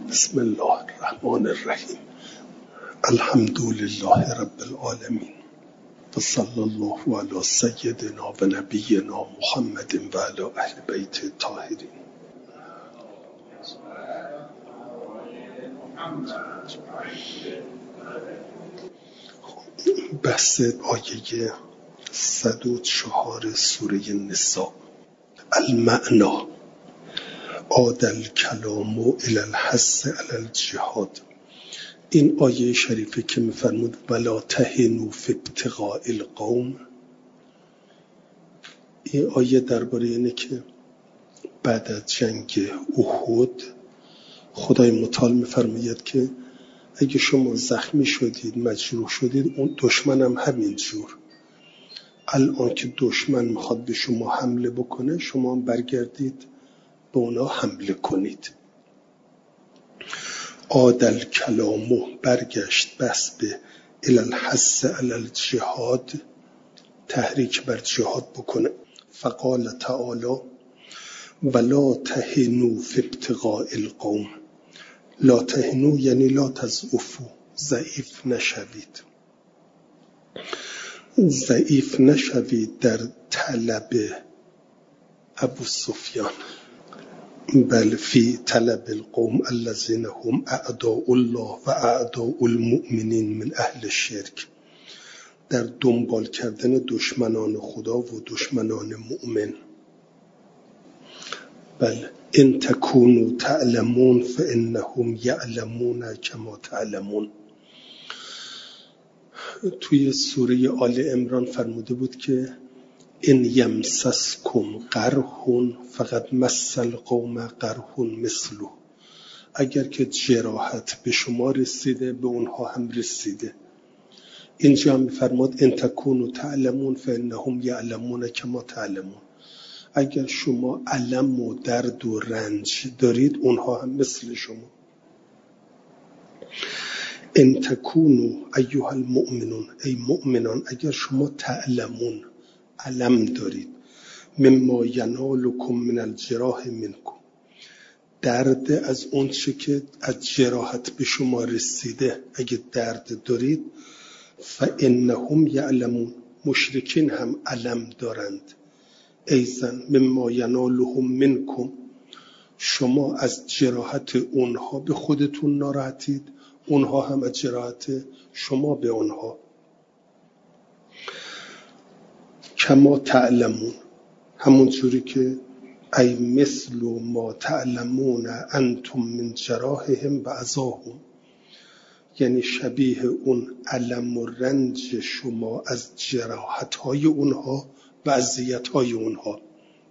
بسم الله الرحمن الرحیم. الحمد لله رب العالمین و صلی الله علی سیدنا و نبینا محمد و علی اهل بیت الطاهرین. بحث آیه 104 سوره نساء. المعنا عاد الکلام الی الحث علی الجهاد. این آیه شریفه که می‌فرمود ولا تهنوا فی ابتغاء القوم، این آیه درباره اینه که بعد از جنگ احد خدای متعال می‌فرماید که اگه شما زخمی شدید، مجروح شدید، اون دشمن هم همین جور. الان که دشمن میخواد به شما حمله بکنه، شما برگردید به اونا حمله کنید. عاد الکلام، برگشت بحث به الی الحث علی الجهاد، تحریک بر جهاد بکنه. فقال تعالی ولا تهنوا فی ابتغاء القوم. لا تهنوا یعنی لا تضعفوا، ضعیف نشوید. ضعیف نشوید در طلب ابو سفیان، بل فی طلب القوم الذین هم اعداء الله و اعداء المؤمنین من اهل الشرک، در دنبال کردن دشمنان خدا و دشمنان مؤمن. بل ان تکونوا تعلمون فانهم یعلمون کما تعلمون. توی سوره آل عمران فرموده بود که ان یمسسکم قرح فقد مس القوم قرح مثله. اگر که جراحت به شما رسیده به اونها هم رسیده. اینجا هم فرمود ان تکونوا تعلمون فانهم یعلمون کما تعلمون. اگر شما الم و درد و رنج دارید، اونها هم مثل شما. ان تکونوا ایها المؤمنون، ای مؤمنان اگر شما تعلمون، علم دارید، مما ینالکم من الجراح منکم، درد از اون چه که از جراحت به شما رسیده، اگه درد دارید، فانهم یعلمون، مشرکین هم علم دارند. ایزن مما ینالهم منکم، شما از جراحت اونها به خودتون ناراحتید، اونها هم از جراحت شما به اونها. کما تعلمون، همون جوری که ای مثل ما تعلمون انتم من جراحهم و عزاهم، یعنی شبیه اون علم و رنج شما از جراحت‌های اونها و اذیت‌های اونها.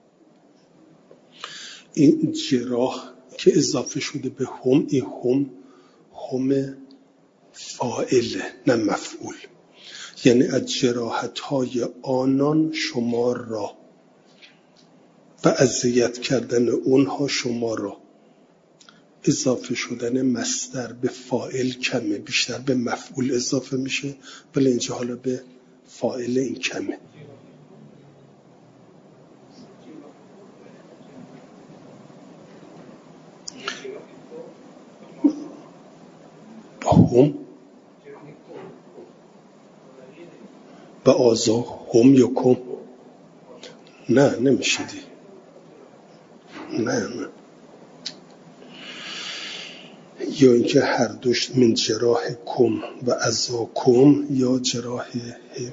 این جراح که اضافه شده به هم، این هم فاعله نه مفعول، یعنی از جراحت‌های آنان شما را و اذیت کردن اونها شما را. اضافه شدن مصدر به فاعل کمه، بیشتر به مفعول اضافه میشه، ولی اینجا حالا به فاعل این کمه. هم و آزا هم یکم، نه نمیشیدی، نه یا اینکه هر دوش من جراح کم و ازا کم یا جراح هم.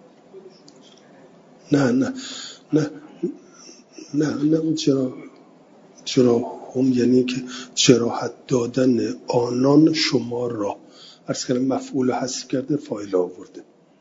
نه اون جراح هم یعنی که جراحت دادن آنان شما را. عرض کردم مفعول حذف کرده، فاعل آورده.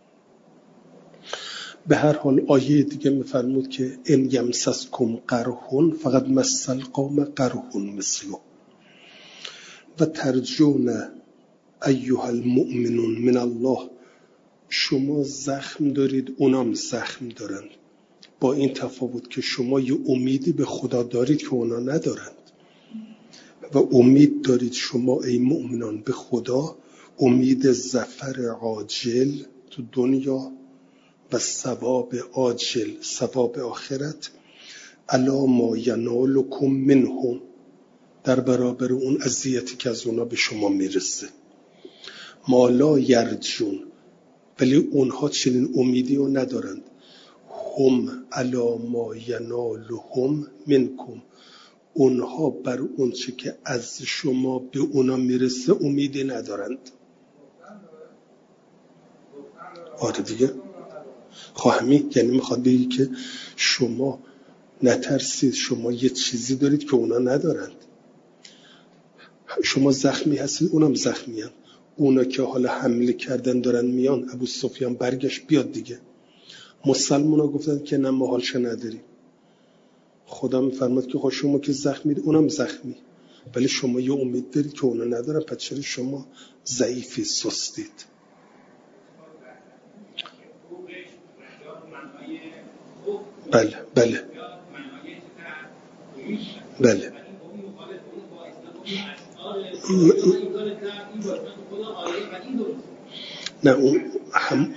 به هر حال آیه دیگه میفرمود که ان یمسسکم قرح فقد مس القوم قرح مثله و ترجون ایها المؤمنون من الله. شما زخم دارید، اونام زخم دارند، با این تفاوت که شما یه امیدی به خدا دارید که اونا ندارند و امید دارید شما ای مؤمنان به خدا، امید ظفر عاجل تو دنیا و ثواب عاجل، ثواب آخرت. الا ما ینالکم منهم، در برابر اون اذیتی که از اونا به شما میرسه. ما لا یرجون، ولی اونها چنین امیدی رو ندارند. هم علی ما ینالهم منکم، اونها بر اون چه که از شما به اونا میرسه امیدی ندارند. آره دیگه، خواهمی یعنی میخواد بگی که شما نترسید، شما یه چیزی دارید که اونا ندارند. شما زخمی هستید، اونم زخمی هست. اونا که حالا حمله کردن دارن میان، ابو سفیان برگشت بیاد دیگه. مسلمان ها گفتن که نه ما حالش نداریم. خدا میفرماد که شما که زخمید اونم زخمی، ولی شما یه امید دارید که اونا ندارن، پس چرا شما ضعیفی، سستید؟ بله بله بله. نه اون هم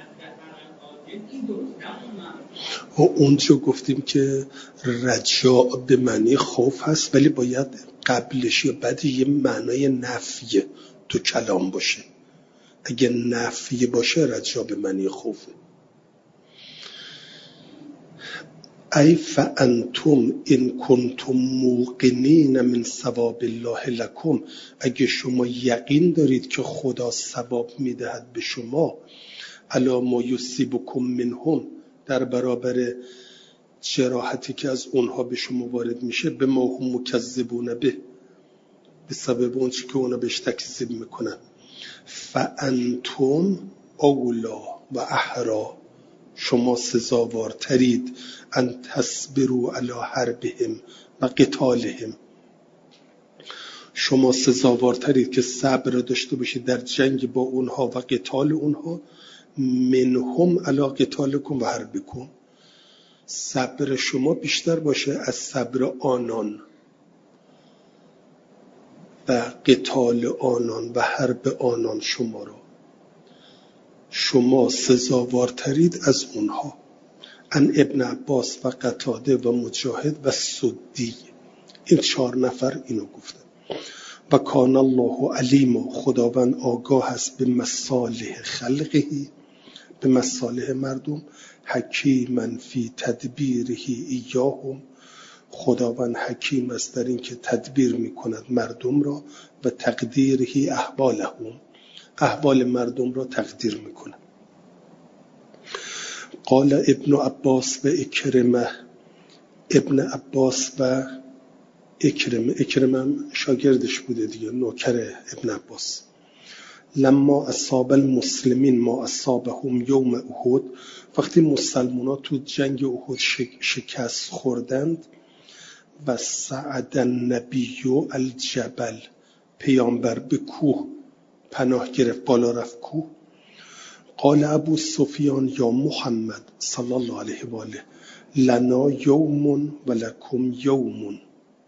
اونجا گفتیم که رجاء به معنی خوف هست، ولی باید قبلش یا بعد یه معنای نفی تو کلام باشه. اگه نفی باشه رجاء به معنی خوفه. ای فانتم ان کنتم موقنین من ثواب الله لکم، اگه شما یقین دارید که خدا ثواب میدهد به شما، علی ما یصیبکم منهم، در برابر جراحتی که از اونها به شما وارد میشه، به ما هم مکذبون به سبب اون چی که اونا بهش تکذیب میکنن. فانتم اولا و احرا، شما سزاوارترید ان تصبروا علی حربهم و قتالهم، شما سزاوارترید که صبر داشته باشید در جنگ با اونها و قتال اونها. منهم علی قتالکم و حربکم، صبر شما بیشتر باشه از صبر آنان و قتال آنان و حرب آنان شما رو. شما سزاوارترید از اونها. ان ابن عباس و قتاده و مجاهد و سدی، این 4 نفر اینو گفتن. و کان الله علیم، خداوند آگاه است به مصالح خلقه، به مصالح مردم. حکیما فی تدبیره ایاهم، خداوند حکیم است در این که تدبیر میکند مردم را. و تقدیره احوالهم، احوال مردم را تقدیر میکند. قال ابن عباس و اکرمه، ابن عباس و اکرمه شاگردش بوده دیگه، نوکر ابن عباس. لما اصاب المسلمین ما اصابهم یوم احد، وقتی مسلمان‌ها تو جنگ احد شکست خوردند. و صعد النبی الجبل، پیامبر به کوه پناه گرفت، بالا رفت کوه. قال ابو سفیان یا محمد صلی الله علیه و آله لنا یوم و لکم یوم.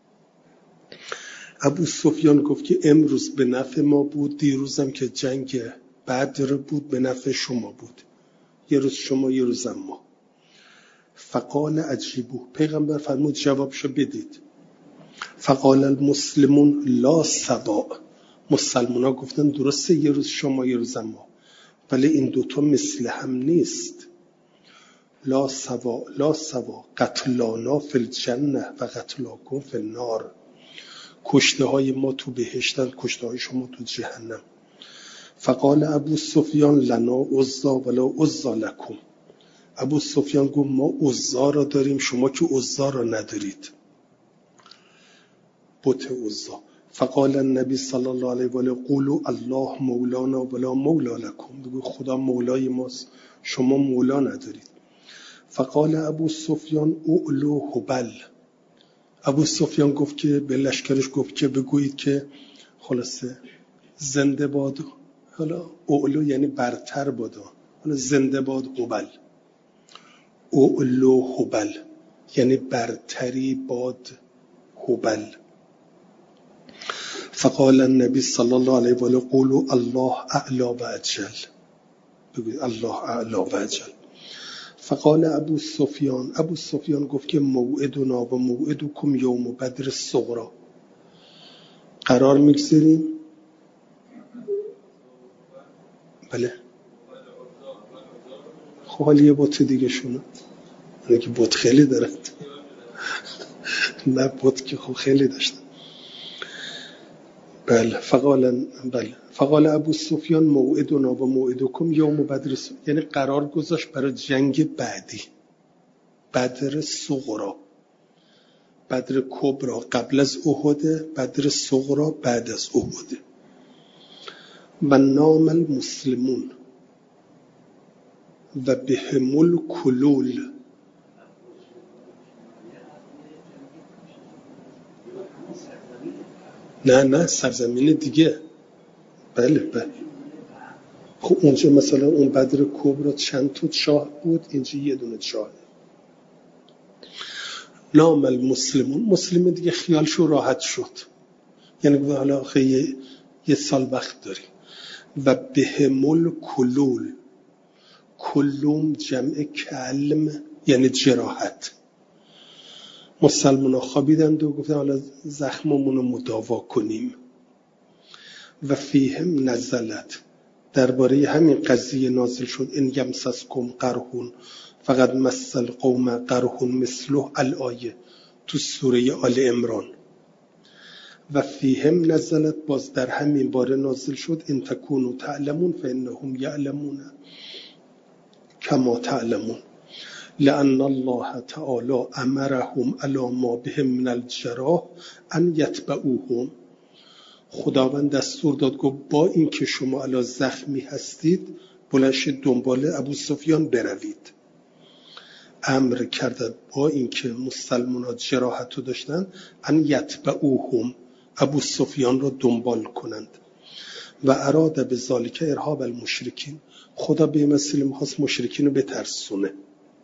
ابو سفیان گفت که امروز به نفع ما بود، دیروزم که جنگ بدر بود به نفع شما بود، یه روز شما یه روزم ما. فقال عجیبو، پیغمبر فرمود جوابشو بدید. فقال المسلمون لا سوا، مسلمان ها گفتن درسته یه روز شما یه روزم ما، ولی این دوتا مثل هم نیست. لا سوا لا سوا، قتلانا فی الجنه و قتلاکم فی النار، کشته های ما تو بهشتن، کشته های شما تو جهنم. فقال ابو سفیان لنا عزا ولا عزا لکم، ابو سفیان گفت ما عزا را داریم، شما که عزا را ندارید، بت عزا. فقال النبی صلی الله علیه و آله قولوا الله مولانا ولا مولا لکم، بگو خدا مولای ماست، شما مولا ندارید. فقال ابو سفیان اعلو هبل، ابو سفیان گفت که به لشکرش گفت که بگویید که خلاصه زنده باد، حالا اعلو یعنی برتر بادا، حالا زنده باد هبل. اعلو هبل یعنی برتری باد هبل. فقال النبی صلی الله علیه و آله قولوا الله اعلی و اجل، بگوید الله اعلی و اجل. فقال ابو سفیان، ابو سفیان گفت که موعدنا و موعدکم یوم بدر الصغری، قرار میگذاریم. بله خب حالا یه بوت دیگه شونه اینه که بوت خیلی دارد نه بوت که خب خیلی داشتن. بله فقال ابو سفیان موعدنا و موعدکم یوم بدر، یعنی قرار گذاشت برای جنگ بعدی، بدر صغرا. بدر کبرا قبل از احد، بدر صغرا بعد از احد. و نام المسلمون و بهم الکلول. نه سرزمین دیگه. بله خب اونجا مثلا اون بدر کبرا چند تا شاه بود، اینجا یه دونه شاه. نام المسلمون، مسلم دیگه خیالشو راحت شد، یعنی حالا آخه یه سال وقت داریم. و بهم الکلول، کلوم جمع کلم یعنی جراحت. مسلمان ها خوابیدند و گفتن حالا زخممون رو مداوا کنیم. و فیهم نزلت، درباره همین قضیه نازل شد ان یمسسکم قرحون فقط مثل قوم قرحون مثله الآیه تو سوره آل عمران. و فیهم نزلت، باز در همین باره نازل شد ان تکونوا تعلمون فانهم یعلمون کما تعلمون لأن الله تعالی امرهم علی ما بهم من الجراح ان یتبعوهم. خداوند دستور داد گفت با این که شما علی زخمی هستید بلند شید دنبال ابو سفیان بروید. امر کرد با این که مسلمان‌ها جراحت رو داشتن ان یتبعوهم، ابو سفیان رو دنبال کنند. و اراد به ذالک ارهاب المشرکین، خدا به مسئله می‌خواست مشرکین رو بترسونه.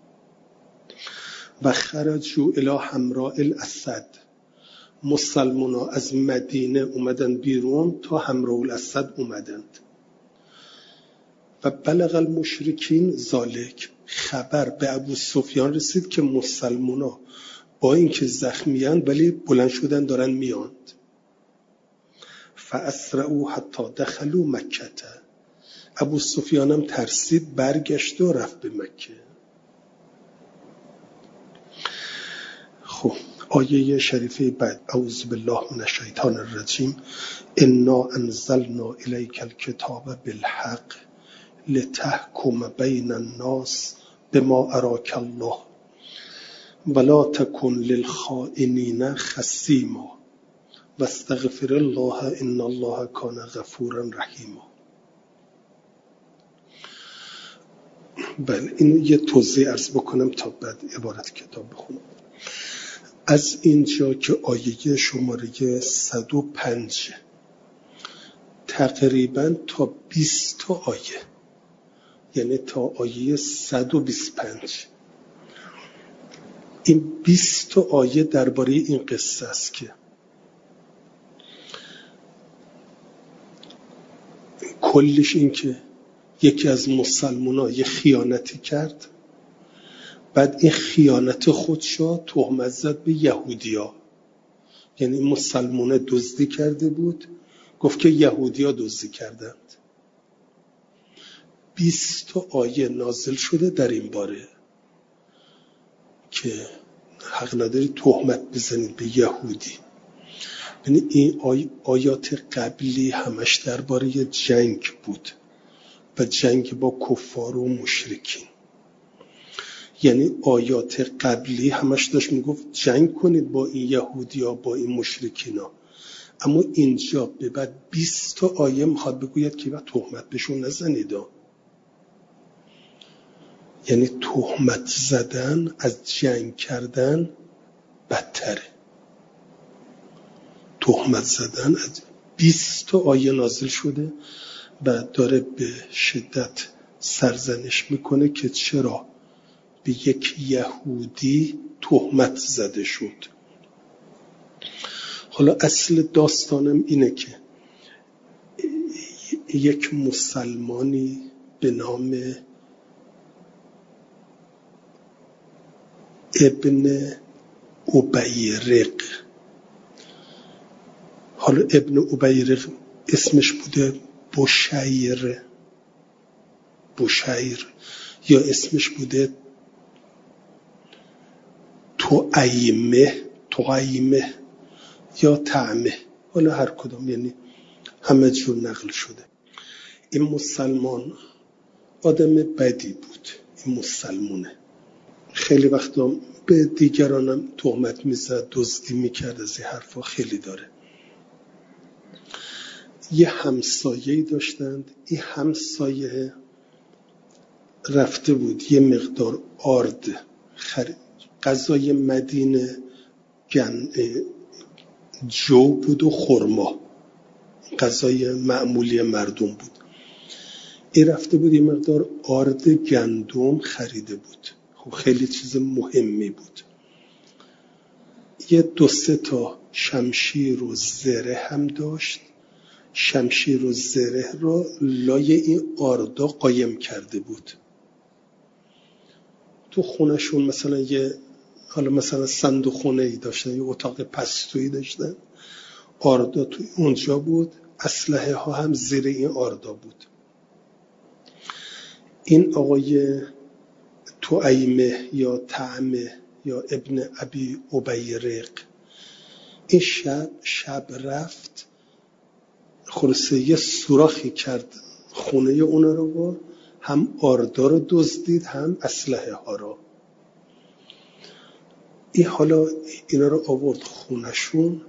و خرجوا الی حمراء الاسد، مسلمان‌ها از مدینه اومدن بیرون تا حمراء الاسد اومدند. و بلغ المشرکین ذالک، خبر به ابو سفیان رسید که مسلمان‌ها با اینکه زخمیان ولی بلند شدن دارن میاند. فاسرعوا حتی دخلوا مکه، ابو سفیان هم ترسید برگشت و رفت به مکه. خب آیه شریفه بعد، اعوذ بالله من الشیطان الرجیم انا انزلنا الیک الکتاب بالحق لتحکم بین الناس بما اراک الله ولا تکن للخائنین خصیما واستغفر الله ان الله کان غفورا رحیما. بله این یه توضیح عرض بکنم تا بعد عبارت کتاب بخونم. از اینجا که آیه شماره 105 تقریبا تا 20 تا آیه، یعنی تا آیه 125، این 20 تا آیه درباره این قصه است که کلش این که یکی از مسلمان‌ها یه خیانتی کرد، بعد این خیانت خودشو تهمت زد به یهودیا، یعنی مسلمان‌ها دزدی کرده بود گفت که یهودیا دزدی کردند. 20 تا آیه نازل شده در این باره که حق نداری تهمت بزنید به یهودی. یعنی این آیات قبلی همش درباره جنگ بود و جنگ با کفار و مشرکین. یعنی آیات قبلی همش داشت میگفت جنگ کنید با این یهودیا با این مشرکینا، اما اینجا به بعد 20 تا آیه میخواد بگوید که بعد تهمت بهشون نزنید. یعنی تهمت زدن از جنگ کردن بدتره. تهمت زدن از 20 تا آیه نازل شده و داره به شدت سرزنش میکنه که چرا به یک یهودی تهمت زده شد. حالا اصل داستانم اینه که یک مسلمانی به نام ابن ابیرق، حالا ابن ابیرق اسمش بوده بشیر یا اسمش بوده توعیمه یا طعمه، حالا هر کدام، یعنی همه جور نقل شده. این مسلمان آدم بدی بود. این مسلمونه خیلی وقتا به دیگرانم تهمت میزد، دزدی میکرد، از این حرفا خیلی داره. یه همسایه‌ای داشتند. این همسایه رفته بود یه مقدار آرد غذای مدینه جو بود و خرما، غذای معمولی مردم بود. این رفته بود یه مقدار آرد گندم خریده بود. خب خیلی چیز مهمی بود. یه 2-3 تا شمشیر و زره هم داشت. شمشیر و زره رو لای این آردا قایم کرده بود. تو خونهشون مثلا صندوق خونه‌ای داشتن، یه اتاق پستویی داشتن، آردا تو اونجا بود، اسلحه ها هم زیر این آردا بود. این آقای توعیمه یا طعمه یا ابن ابی ابیرق این شب رفت خلاصه یه سوراخی کرد خونه اونا رو، با هم آردا رو دزدید هم اسلحه ها رو. این حالا اینا رو آورد خونشون.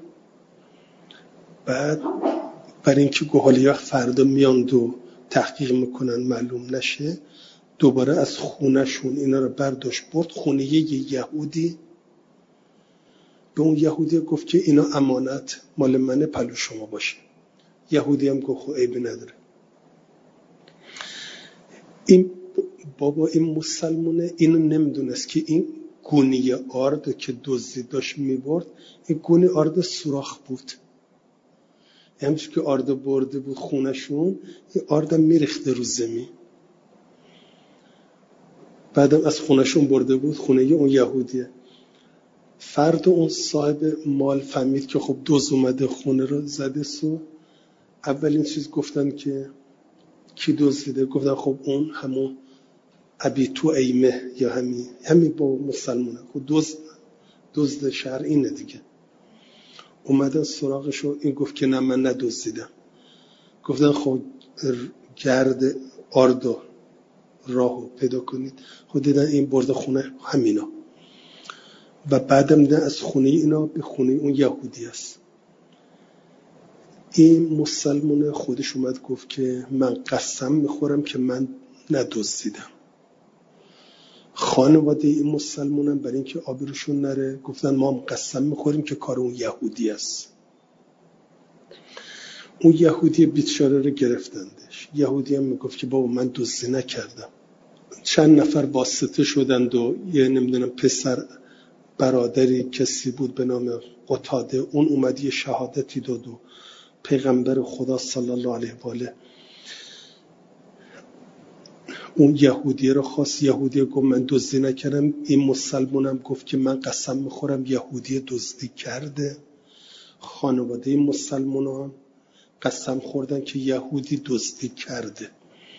بعد برای اینکه گوهالی فردا میاند و تحقیق میکنن معلوم نشه، دوباره از خونشون اینا رو برداشت برد خونه یه یهودی. به اون یهودی گفت که اینا امانت مال منه، پلو شما باشه. یهودی هم گفت خب عیبی نداره. این بابا این مسلمونه اینو نمیدونست که این گونی آرد که دزدی داشت میبرد، این گونی آرد سوراخ بود. همچون که آرد برده بود خونشون، این آرد میریخته رو زمین. بعدم از خونشون برده بود خونه اون یهودیه. فرد اون صاحب مال فهمید که خب دزد اومده خونه رو زده سو. اولین چیز گفتن که کی دزدیده؟ گفتن خب اون همون ابی توعیمه یا همین با مسلمونه. خب دزد شهر اینه دیگه. اومدن سراغشو، این گفت که نه من ندزدیدم. گفتن خب گرد آردو راهو پیدا کنید. خب دیدن این برده خونه همینا و بعدم دیدن از خونه اینا به خونه اون یهودی است. این مسلمون خودش اومد گفت که من قسم میخورم که من ندزدیدم. خانواده این مسلمونم برای اینکه آبروشون نره گفتن ما هم قسم میخوریم که کار اون یهودی است. اون یهودی بیچاره رو گرفتندش. یهودی هم میگفت که بابا من دزدی نکردم. چند نفر واسطه شدند و یه نمیدونم پسر برادری کسی بود به نام قتاده، اون اومد یه شهادتی داد و پیغمبر خدا صلی الله علیه و آله اون یهودی رو خواست. یهودی گفت من دزدی نکردم. این مسلمانم گفت که من قسم میخورم یهودی دزدی کرده. خانواده این مسلمانان قسم خوردن که یهودی دزدی کرده.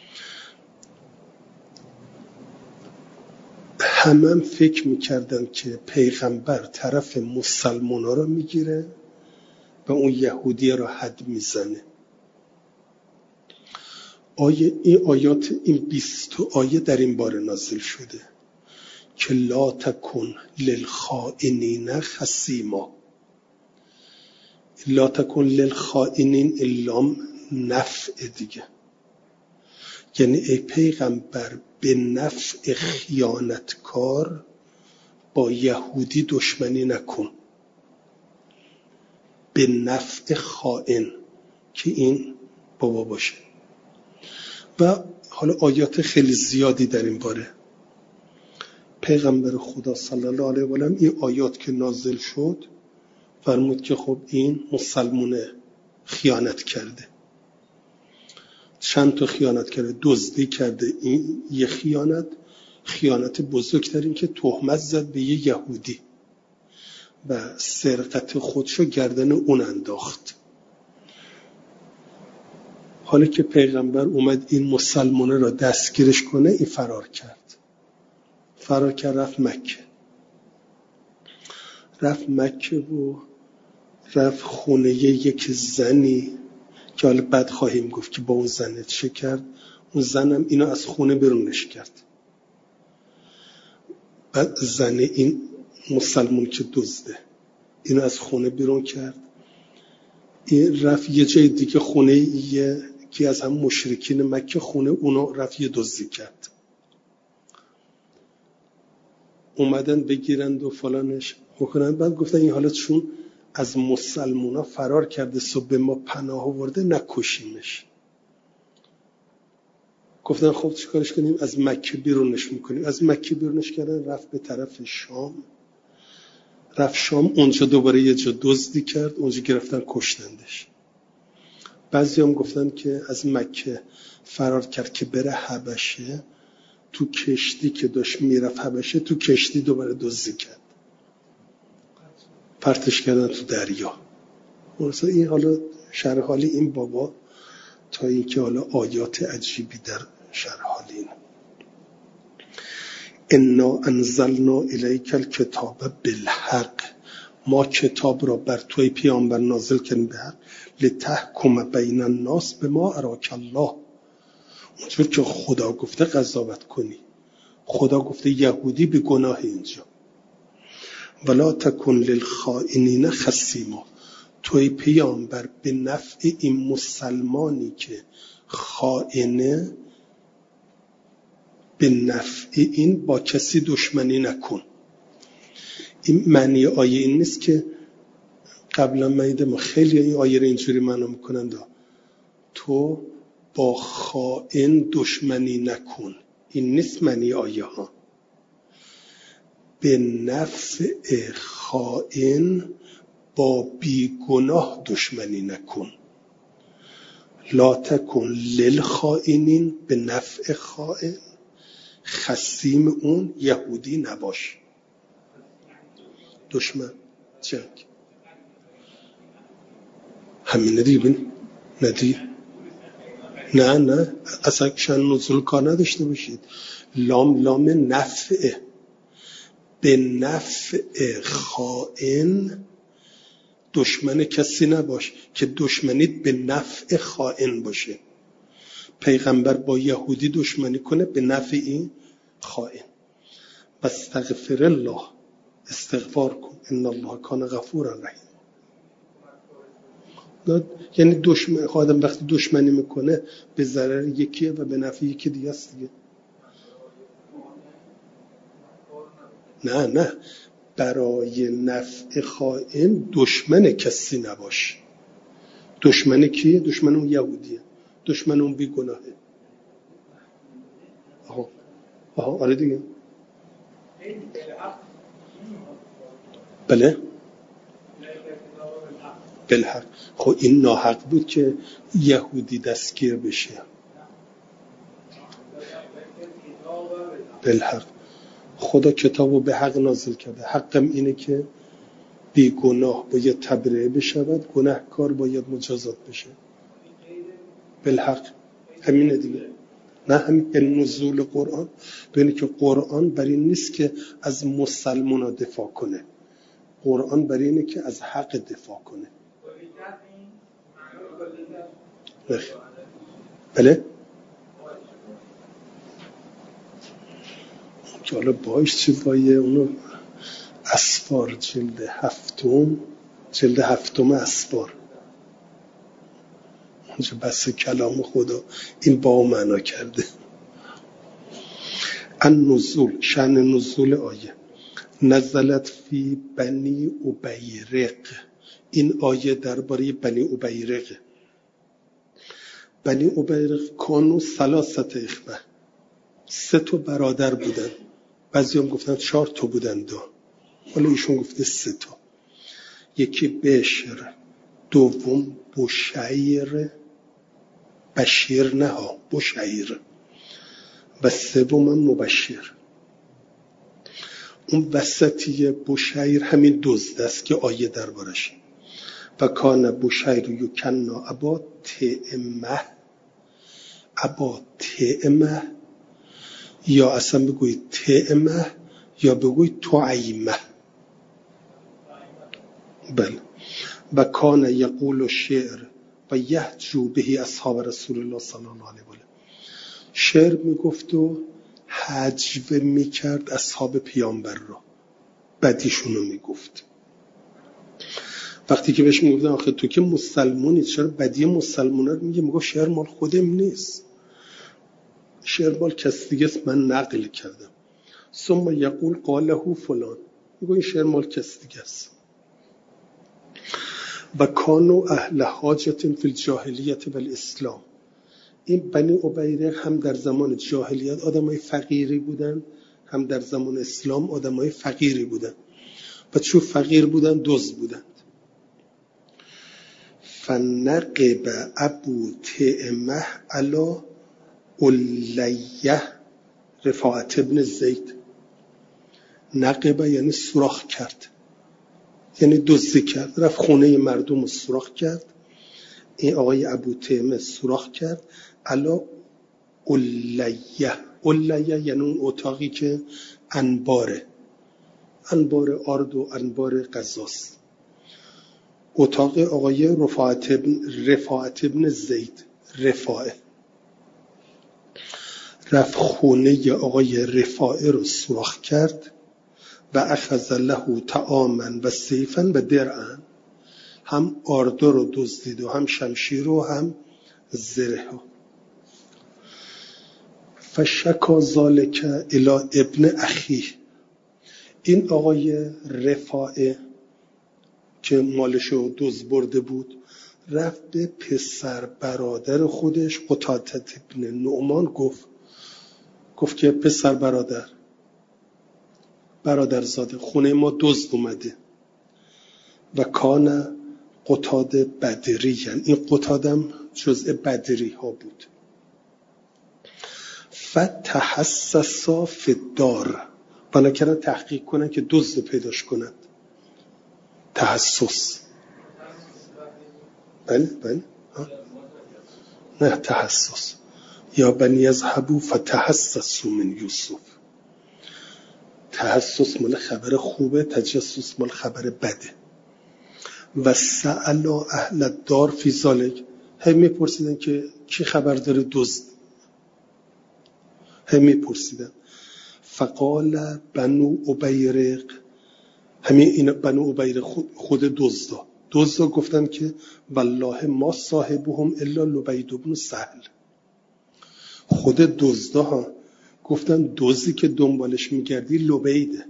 همه فکر میکردن که پیغمبر طرف مسلمانا رو میگیره و اون یهودی رو حد میزنه. این آیات، این 20 آیه در این باره نازل شده که لا تکن للخائنین خصیما. لا تکن للخائنین الا نفع دیگه، یعنی ای پیغمبر به نفع خیانتکار با یهودی دشمنی نکن. به نفع خائن که این بابا باشه. و حالا آیات خیلی زیادی در این باره. پیغمبر خدا صلی الله علیه و آله این آیات که نازل شد فرمود که خب این مسلمونه خیانت کرده. چند تا خیانت کرده، دزدی کرده. این یه خیانت بزرگترین که تهمت زد به یه یهودی و سرقت خودشو گردن اون انداخت. حالا که پیغمبر اومد این مسلمانه را دستگیرش کنه، این فرار کرد رفت مکه و رفت خونه یک زنی که حالا بعد خواهیم گفت که با اون زنت چه کرد. اون زنم اینو از خونه بیرونش کرد. بعد زن این مسلمان که دزده اینو از خونه بیرون کرد. این رفت یه جای دیگه خونه یکی از هم مشرکین مکه خونه اونو رفت یه دزدی کرد. اومدن بگیرند و فلانش بکنند. بعد گفتن این حالا چون از مسلمونا فرار کرده صبح به ما پناه آورده نکشیمش. گفتن خب چیکارش کنیم؟ از مکه بیرونش میکنیم. از مکه بیرونش کردن، رفت به طرف شام. اونجا دوباره یه جا دزدی کرد، اونجا گرفتن کشتندش. بعضی هم گفتن که از مکه فرار کرد که بره حبشه. تو کشتی که داشت میرفت حبشه، تو کشتی دوباره دزدی کرد، پرتش کردن تو دریا. این حالا شرح حال این بابا تا اینکه حالا آیات عجیبی در شرح حال این. انا انزلنا الیک الکتاب بالحق، ما کتاب را بر توی پیامبر نازل کردیم به حق. لتحکم بین الناس بما اراک الله، اونجور که خدا گفته قضاوت کنی. خدا گفته یهودی به گناه اینجا. ولا تکن للخائنین خصیما، توی پیامبر به نفع این مسلمانی که خائنه، به نفع این با کسی دشمنی نکن. این معنی آیه این نیست که قبلا ما خیلی این آیه رو اینجوری معنا میکنند تو با خائن دشمنی نکن. این نیست معنی آیه ها. به نفع خائن با بیگناه دشمنی نکن. لا تکن للخائنین، به نفع خائن خصیم اون یهودی نباش. دشمن جنگ همینه دیگه. ندی نه اصلا شان نزول کار نداشته باشید. لام نفعه. به نفع خائن دشمن کسی نباش که دشمنیت به نفع خائن باشه. پیغمبر با یهودی دشمنی کنه به نفع این خائن. واستغفر الله، استغفار کن، ان الله کان غفورا رحیم. یعنی دشمن آدم وقتی دشمنی میکنه به ضرر یکیه و به نفع یکی دیگه است دیگه. نه برای نفع خائن دشمن کسی نباش. دشمن کیه؟ دشمن اون یهودیه، دشمن اون بیگناهه. آره دیگه. بله بالحق. خب این ناحق بود که یهودی دستگیر بشه. بالحق. خدا کتابو به حق نازل کرده. حقم اینه که بیگناه باید تبرئه بشود، گناهکار باید مجازات بشه. بالحق. همینه دیگه. نه همین نزول قرآن. ببینید که قرآن برای این نیست که از مسلمان‌ها دفاع کنه. قرآن برای اینه که از حق دفاع کنه. بله؟ که حالا باش چیزای اونو اسفار جلد هفتم اسفار اونجا بس کلام خدا این با معنا کرده. النزول، شأن نزول آیه. نزلت فی بنی ابیرق، این آیه درباره بنی ابیرق. بنی ابیرق کانو ثلاثه اخوه، 3 تا برادر بودن. بعضی هم گفتن 4 تا بودن حالا ایشون گفته 3 تا. یکی بشر، دوم بشیر، بشیر نه ها، بشیر، و سوم مبشر. اون وسطی بشیر همین دزد است که آیه دربارش. و کان بشیر یکنا ابا تئمه، ابا تعمه، یا اصلا بگوید تعمه یا بگوید تعیمه. بله. و کان یقول شعر و یهجو بهی اصحاب رسول الله صلی الله علیه و آله. شعر میگفت و هجو میکرد اصحاب پیامبر را، بدیشونو میگفت. وقتی که بهش میگفتن آخه تو که مسلمونی چرا بدی مسلمونا رو میگه؟ میگه شعر مال خودم نیست، شعر مال کس دیگه است، من نقل کردم. ثم یقول قاله فلان، میگه این شعر مال کس دیگه است. و کانوا اهل حاجت فی الجاهلیت و الاسلام. این بنی عبیرق هم در زمان جاهلیت آدمای فقیری بودن، هم در زمان اسلام آدمای فقیری بودن و چون فقیر بودن دزد بودند. فنقب ابو تعمه علی علیه رفاعت ابن زید. نقب یعنی سوراخ کرد، یعنی دزدی کرد، رفت خونه مردم رو سوراخ کرد. این آقای ابو تعمه سوراخ کرد علی علیه. علیه یعنی اون اتاقی که انبار آرد و انبار غذاست. اتاق آقای رفاعت ابن زید، رفاعه. رفت خونه آقای رفاعه رو سوراخ کرد و اخذ له طعاما و سیفا و درعا. هم آردا رو دزدید و هم شمشیر و هم زره ها. فشکا ذالک الی ابن اخیه. این آقای رفاعه که مالشو دزد برده بود رفت به پسر برادر خودش قتاده ابن نعمان گفت که پسر برادرزاده خونه ما دزد اومده. و کان قتاده بدری، یعنی این قتادم جزء بدری ها بود. فتحسسا فی الدار، بنا کردن تحقیق کنن که دزد پیداش کنند. تحسس. بله نه تحسس. یا بنی یذهبوا فتحسسوا من یوسف. تحسس مال خبر خوبه، تجسس مال خبر بده. و سأل اهل الدار فی ذلک. هم میپرسیدن که کی خبر داره دزد، هم میپرسیدن. فقال بنو عبیرق، همین این بنو عبیرق خود دزدا گفتن که والله ما صاحبهم الا لبید بن سهل. خود دزدا ها گفتن دزدی که دنبالش میگردی لبیده.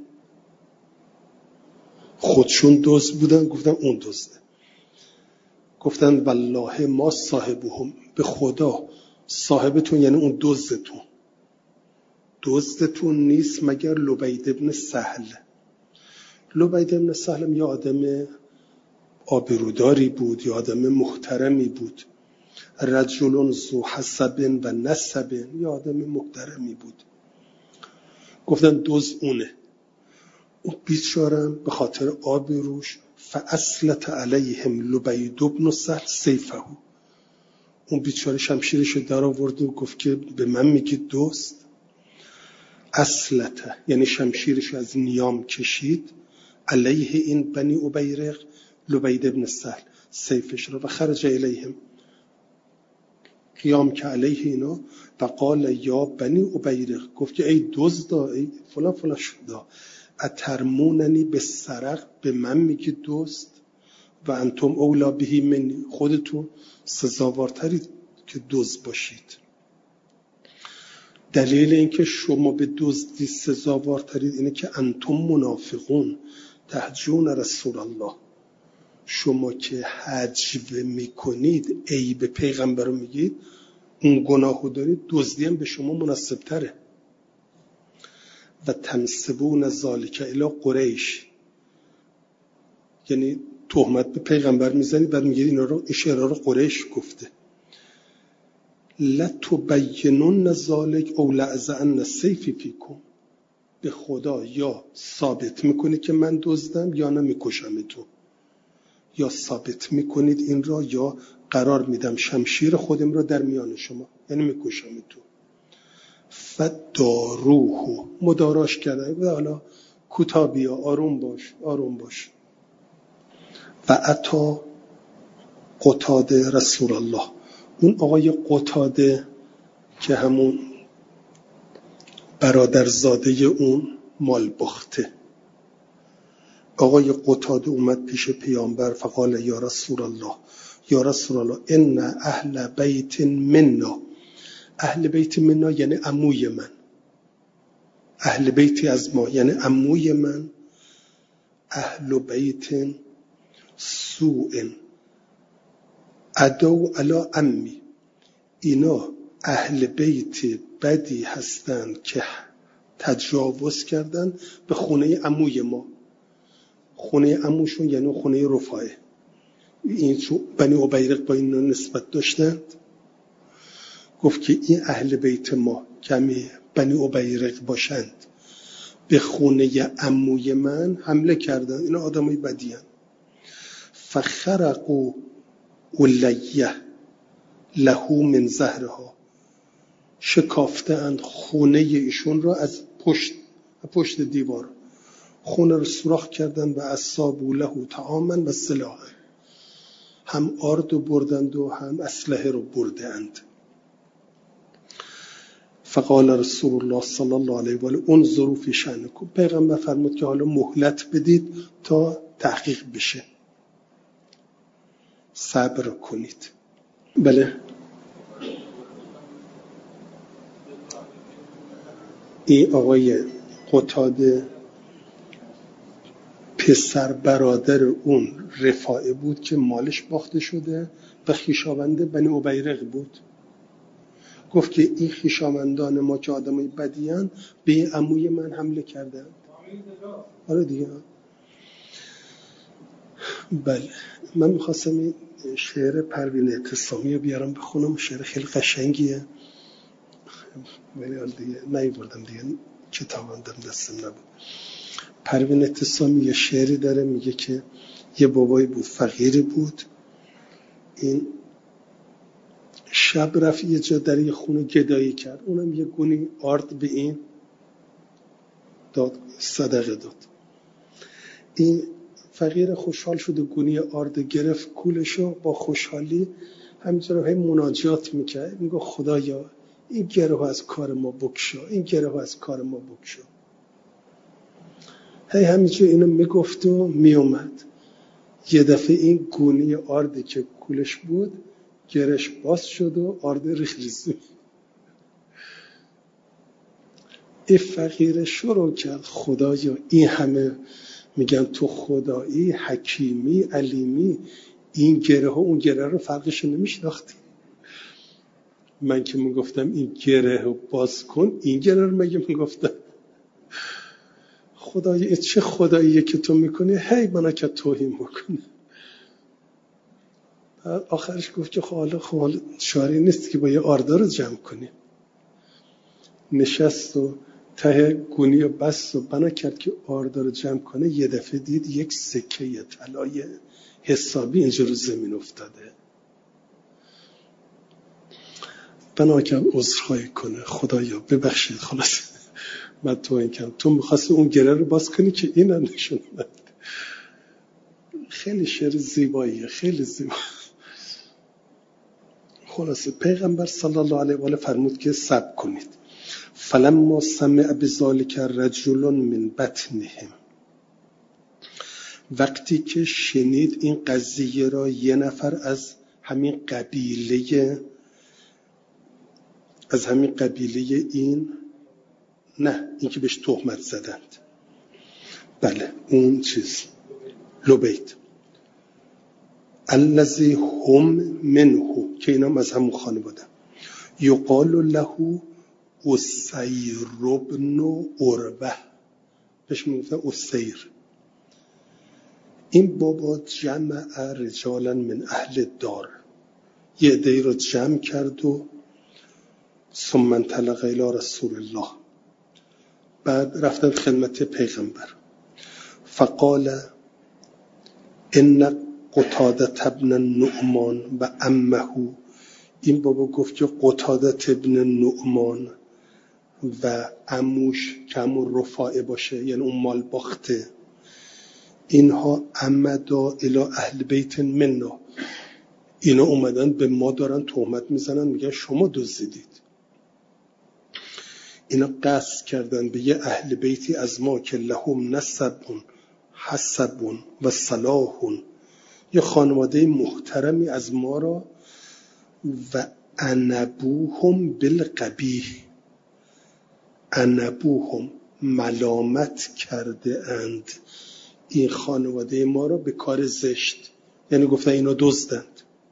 خودشون دزد بودن گفتن اون دزده. گفتن والله ما صاحبهم، به خدا صاحبتون یعنی اون دزدتون نیست مگر لبید ابن سهل. لبید ابن سهل یا آدم آبروداری بود یا آدم محترمی بود. رجل ذو حسب و نسب، یا آدم محترمی بود. گفتن دزد اونه. اون بیچارم به خاطر آبروش فاصلت علیهم لبید ابن سهل سیفه. اون بیچاره شمشیرش رو در آورد و گفت که به من میگی دزد. اصلته یعنی شمشیرش از نیام کشید علیه این بنی عبیرق لبید ابن سهل سیفش رو و خرج الیهم، قیام که علیه اینا و قال یا بنی عبیرق، گفت که ای دزدا، ای فلان شده، اترموننی به سرق، به من میگی دزد و انتم اولا بهی منی، خودتون سزاوارترید که دزد باشید. دلیل اینکه شما به دزدی سزاوارترید اینه که انتم منافقون تهجون رسول الله. شما که هجو میکنید عیب پیغمبر رو میگید، اون گناهو دارید، دزدی هم به شما مناسب تره. و تنسبون ذالک الی قریش، یعنی تهمت به پیغمبر میزنید بعد میگید این شعرها رو قریش گفته. لتبینن ذالک او لأضعن سیفی فیکم. به خدا یا ثابت میکنی که من دزدم یا نمیکشم تو، یا ثابت میکنید این را یا قرار میدم شمشیر خودم را در میان شما، یعنی میکشمتون. فداروه، مداراش کردن. حالا کوتاه بیا، آروم باش. و عطا قتاده رسول الله، اون آقای قتاده که همون برادرزاده اون مالبخته، آقای قتاده اومد پیش پیامبر فقال یا رسول الله ان اهل بیت منا، اهل بیت منا یعنی عموی من، اهل بیتی از ما یعنی عموی من، اهل بیت سوء عدو علی عمی، اینا اهل بیت بدی هستند که تجاوز کردن به خونه عموی ما. خونه عموشون یعنی خونه رفاعه. این بنی عبیرق با اینا نسبت داشتند. گفت که این اهل بیت ما کمی بنی عبیرق باشند به خونه عموی من حمله کردن، اینا آدمای بدی هستند. فخرقوا علیه له من ظهرها، شکافتند خونه ایشون را از پشت دیوار، خونه رو سوراخ کردند و اصابوا له طعاما و سلاحا، هم آرد رو بردند و هم اسلحه رو بردند. فقال رسول الله صلی الله علیه و آله انظروا فی شأنکم، پیغمبر فرمود که حالا مهلت بدید تا تحقیق بشه، صبر کنید. بله، این آقای قتاده پسر برادر اون رفاعه بود که مالش باخته شده و خویشاوند بنی عبیرق بود. گفت که این خویشاوندان ما که آدمای بدی ان به عموی من حمله کردن. آره دیگه. بله، من میخواستم این شعر پروین اعتصامی رو بیارم بخونم، شعر خیلی قشنگیه، ولی دیگه نیاوردم دیگه، کتابم دستم نبود. پروین اعتصامی یه شعری داره، میگه که یه بابایی بود، فقیری بود، این شب رفت یه جا در یه خونه گدایی کرد، اونم یه گونی آرد به این داد، صدقه داد. این فقیر خوشحال شد و گونی آرد گرفت کولشو، با خوشحالی همینجوری هی مناجات میکرد، میگه خدایا این گره از کار ما بکشا، این گره از کار ما بکشا. هی همینجوری اینو میگفت و میومد. یه دفعه این گونی آردی که کولش بود گرش باز شد و آرد ریخت. این فقیر شروع کرد خدایا این همه میگن تو خدایی، حکیمی، علیمی، این گره ها اون گره رو فرقش نمیشناختی؟ من که میگفتم این گره رو باز کن، این گره رو مگه میگفتم؟ خدایا چه خداییه که تو میکنی هی منو که توهین بکنی. آخرش گفت که حالا شاری نیست که با یه آردا رو جمع کنی. نشست و ته گونی و بست و بنا کرد که آردا رو جمع کنه. یه دفعه دید یک سکه طلای حسابی اینجا رو زمین افتاده. بنا کرد عذرخواهی کنه، خدایا ببخشید، خلاص من توهین کردم، تو می‌خواستی اون گره رو باز کنی که اینم نشون داد. خیلی شعر زیباییه، خیلی زیبا. خلاصه پیغمبر صلی الله علیه و آله فرمود که صبر کنید. فلما سمع بذلک رجل من بطنهم، وقتی که شنید این قضیه را یه نفر از همین قبیله این، نه این که بهش تهمت زدند، بله اون چیز لبید، الذی هم منه، که اینا از همون خانواده، یقال له اسیر بن عروه، بهش میگفتن اسیر. این بابا جمع رجالا من اهل دار، یه عده‌ای رو جمع کرد و ثم انطلق الی رسول الله، بعد رفتن خدمت پیغمبر. فقال ان قتاده ابن النعمان و عمه. این بابا گفت که قتاده ابن النعمان و عموش که همون رفاعه باشه، یعنی اون مال باخته، اینها عمدا الی اهل بیت منا، اینا اومدن به ما دارن تهمت میزنن، میگن شما دزدیدید. اینا قصد کردن به یه اهل بیتی از ما که لهم نسب حسب و صلاح، یه خانواده محترمی از ما را، و انبوهم بالقبیح، انبوهم ملامت کرده اند این خانواده ما را به کار زشت، یعنی گفتن اینا دزدند.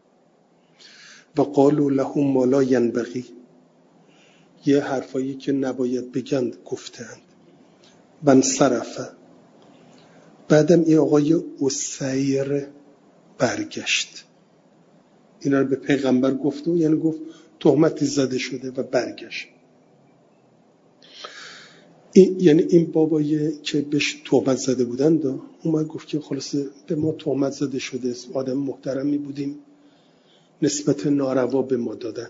و قالوا لهم ما لا ینبغی، یه حرفایی که نباید بگن گفتند. و انصرف، بعدم این آقای اسیر برگشت، اینا رو به پیغمبر گفت و یعنی گفت تهمتی زده شده و برگشت. یعنی این بابایی که بهش تهمت زده بودند اومد گفت که خلاصه به ما تهمت زده شده، آدم محترمی بودیم، نسبت ناروا به ما دادند.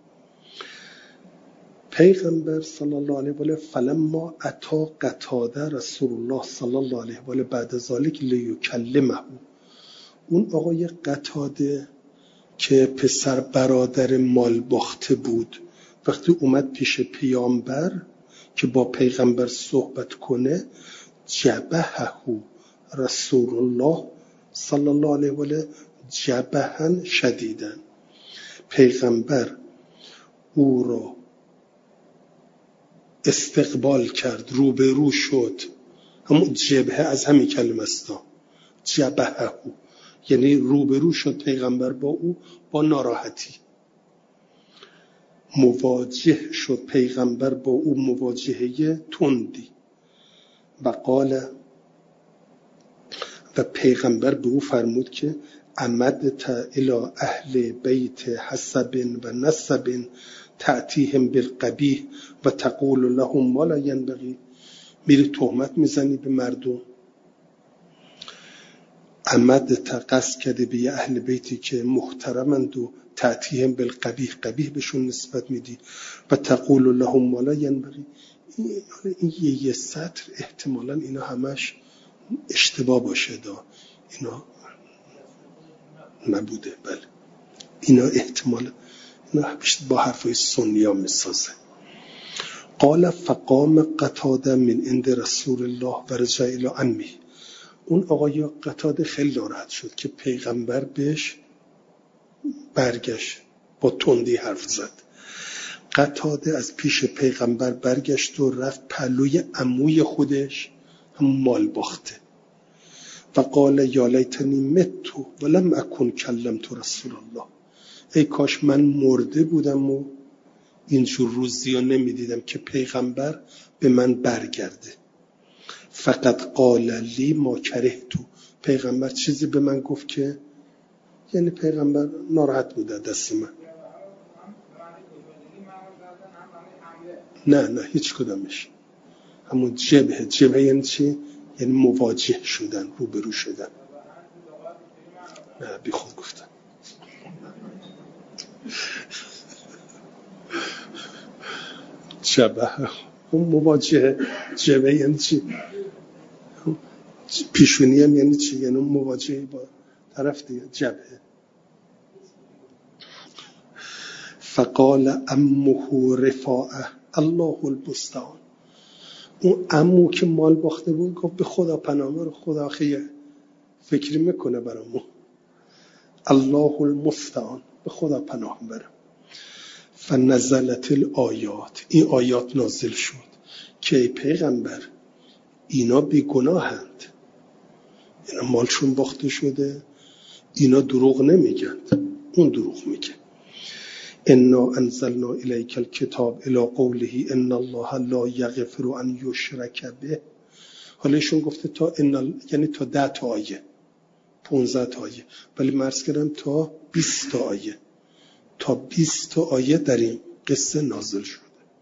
پیغمبر صلی الله علیه و آله فلما اتی قتاده رسول الله صلی الله علیه و آله بعد ذلک لیکلمه، اون آقای قتاده که پسر برادر مال باخته بود، وقتی اومد پیش پیامبر که با پیغمبر صحبت کنه، جبهه رسول الله صلی الله علیه و آله جبهن شدیدن، پیغمبر او را استقبال کرد، روبرو شد. همون جبهه از همین کلمه است، جبهه، یعنی روبرو شد پیغمبر با او با ناراحتی، مواجه شد پیغمبر با او مواجهه تندی. و قال، و پیغمبر به او فرمود که امدت الی اهل بیت حسب و نسب تأتیهم بالقبیح و تقول لهم ما لا ینبغی، میری تهمت میزنی به مردم. امدت قصد کرده به یه اهل بیتی که محترمند و تأتیهم بالقبیح، قبیح بهشون نسبت میدی، و تقول لهم ما لا ینبغی. این یه سطر احتمالاً اینا همش اشتباه باشه، اینا نبوده، بله اینا احتمالاً اینا با حرفای سنیا میسازه. قال فقام قتاده من عند رسول الله و رجع الی عمه، اون آقای قتاده خیلی ناراحت شد که پیغمبر بهش برگشت، با تندی حرف زد. قتاده از پیش پیغمبر برگشت و رفت پهلوی عموی خودش، همون مال باخته، و قال یا لیتنی مت ولم اکن کلمت رسول الله، ای کاش من مرده بودم و اینجور روزی ها نمیدیدم که پیغمبر به من برگرده. فقط قال لی ما کرهتو، پیغمبر چیزی به من گفت که، یعنی پیغمبر ناراحت بوده دست من. نه هیچ کدامش، همون جبهه یعنی چی؟ یعنی مواجه شدن، روبرو شدن. نه بی خود گفتن. جبهه اون مواجهه، جبهه یعنی چی؟ پیشونی هم یعنی چی؟ یعنی مواجهه با طرف دیگه، جبهه. فقال عمه رفاعه الله المستعان، اون عمو که مال باخته بود گفت به خدا پناه برو، خدا خیه فکری میکنه برامون، الله المستعان، به خدا پناه برم. فنزلت الآیات، این آیات نازل شد که ای پیغمبر اینا بیگناهند، اینا مالشون باخته شده، اینا دروغ نمیگند، اون دروغ میگه. انا انزلنا الیک الکتاب الی قوله ان الله لا یغفر ان یشرک به. حالا ایشون گفته تا یعنی تا 10 تا آیه، 15 تا آیه، ولی مرز کردم تا 20 تا آیه، تا 20 تا آیه در این قصه نازل شده.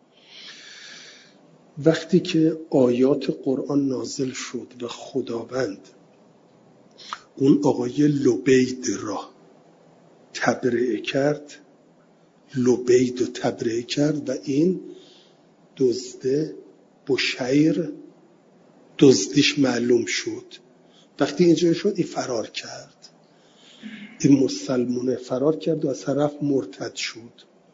وقتی که آیات قرآن نازل شد و خداوند اون آقای لبید را تبرئه کرد، لبید رو تبرئه کرد و این دزده بشیر دزدیش معلوم شد. وقتی اینجا شد این فرار کرد، این مسلمونه فرار کرد و از طرف مرتد شد.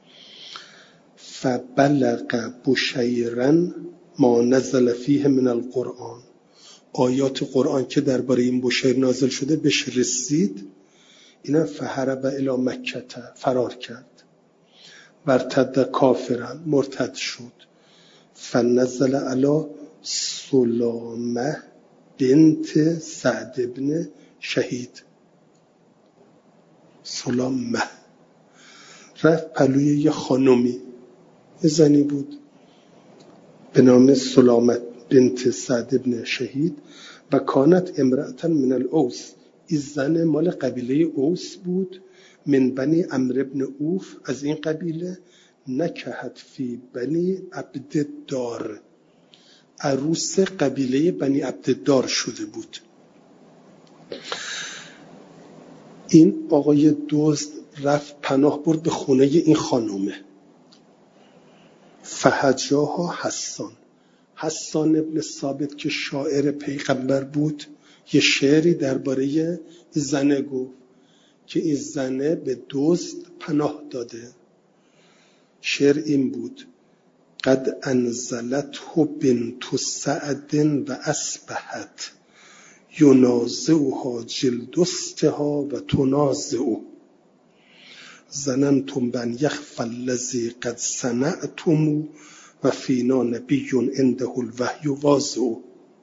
فبلغ بشیرا ما نزل فیه من القرآن، آیات قرآن که درباره این بشیر نازل شده بهش رسید. اینا فهرب الی مکه، فرار کرد. ورتد کافرا، مرتد شد. فنزل علی سلامه بنت سعد بن شهید. سلامه رفت پلوی یه خانومی، یه زنی بود به نام سلامه بنت سعد بن شهید و کانت امرأة من الاوس، این زن مال قبیله اوس بود، من بنی عمرو بن اوف، از این قبیله. نکهت فی بنی عبدالدار، عروس قبیله بنی عبدالدار شده بود. این آقای دزد رفت پناه برد به خونه این خانومه. فهجاها حسان ابن ثابت که شاعر پیغمبر بود یه شعری درباره این زنه گفت که این زنه به دزد پناه داده. شعر این بود: قد انزلته بنت سعد و اصبحت ینازعها جلدستها و تنازع، ظننتم بن یخفی الذی قد صنعتم و فینا نبی عنده الوحی واضع.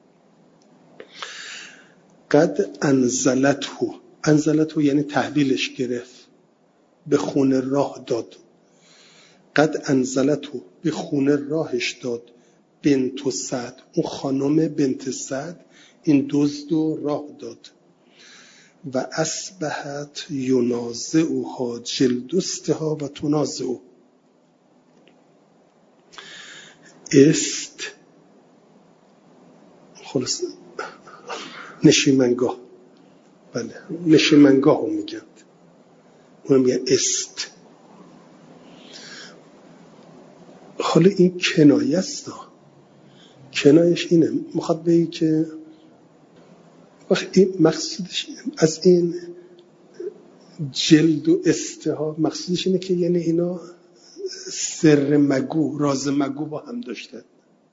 قد انزلته یعنی تحویلش گرفت، به خونه راه داد. قد انزلته به خونه راهش داد. بنت سعد، اون خانم بنت سعد این دزد رو راه داد. و اصبحت ینازعها جلدستها و تنازع، است خلاص نشیمنگاه، بله نشیمنگاه رو میگن، اونم میگن است. حالا این کنایه است، کنایش اینه، میخواد بگی که این مقصودش از این جلد و استها مقصودش اینه که یعنی اینا سر مگو، راز مگو با هم داشتن.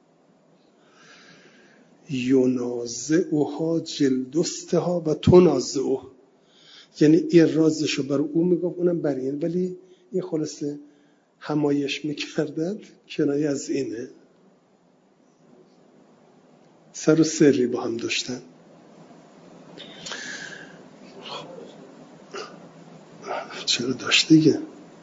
ینازعها جلدستها و تنازع، یعنی این رازشو برای اون میگفت اونم برای این، ولی این خلاصه همایش میکردن. کنایه از اینه، سر و سری با هم داشتن. چرا داشت دیگه؟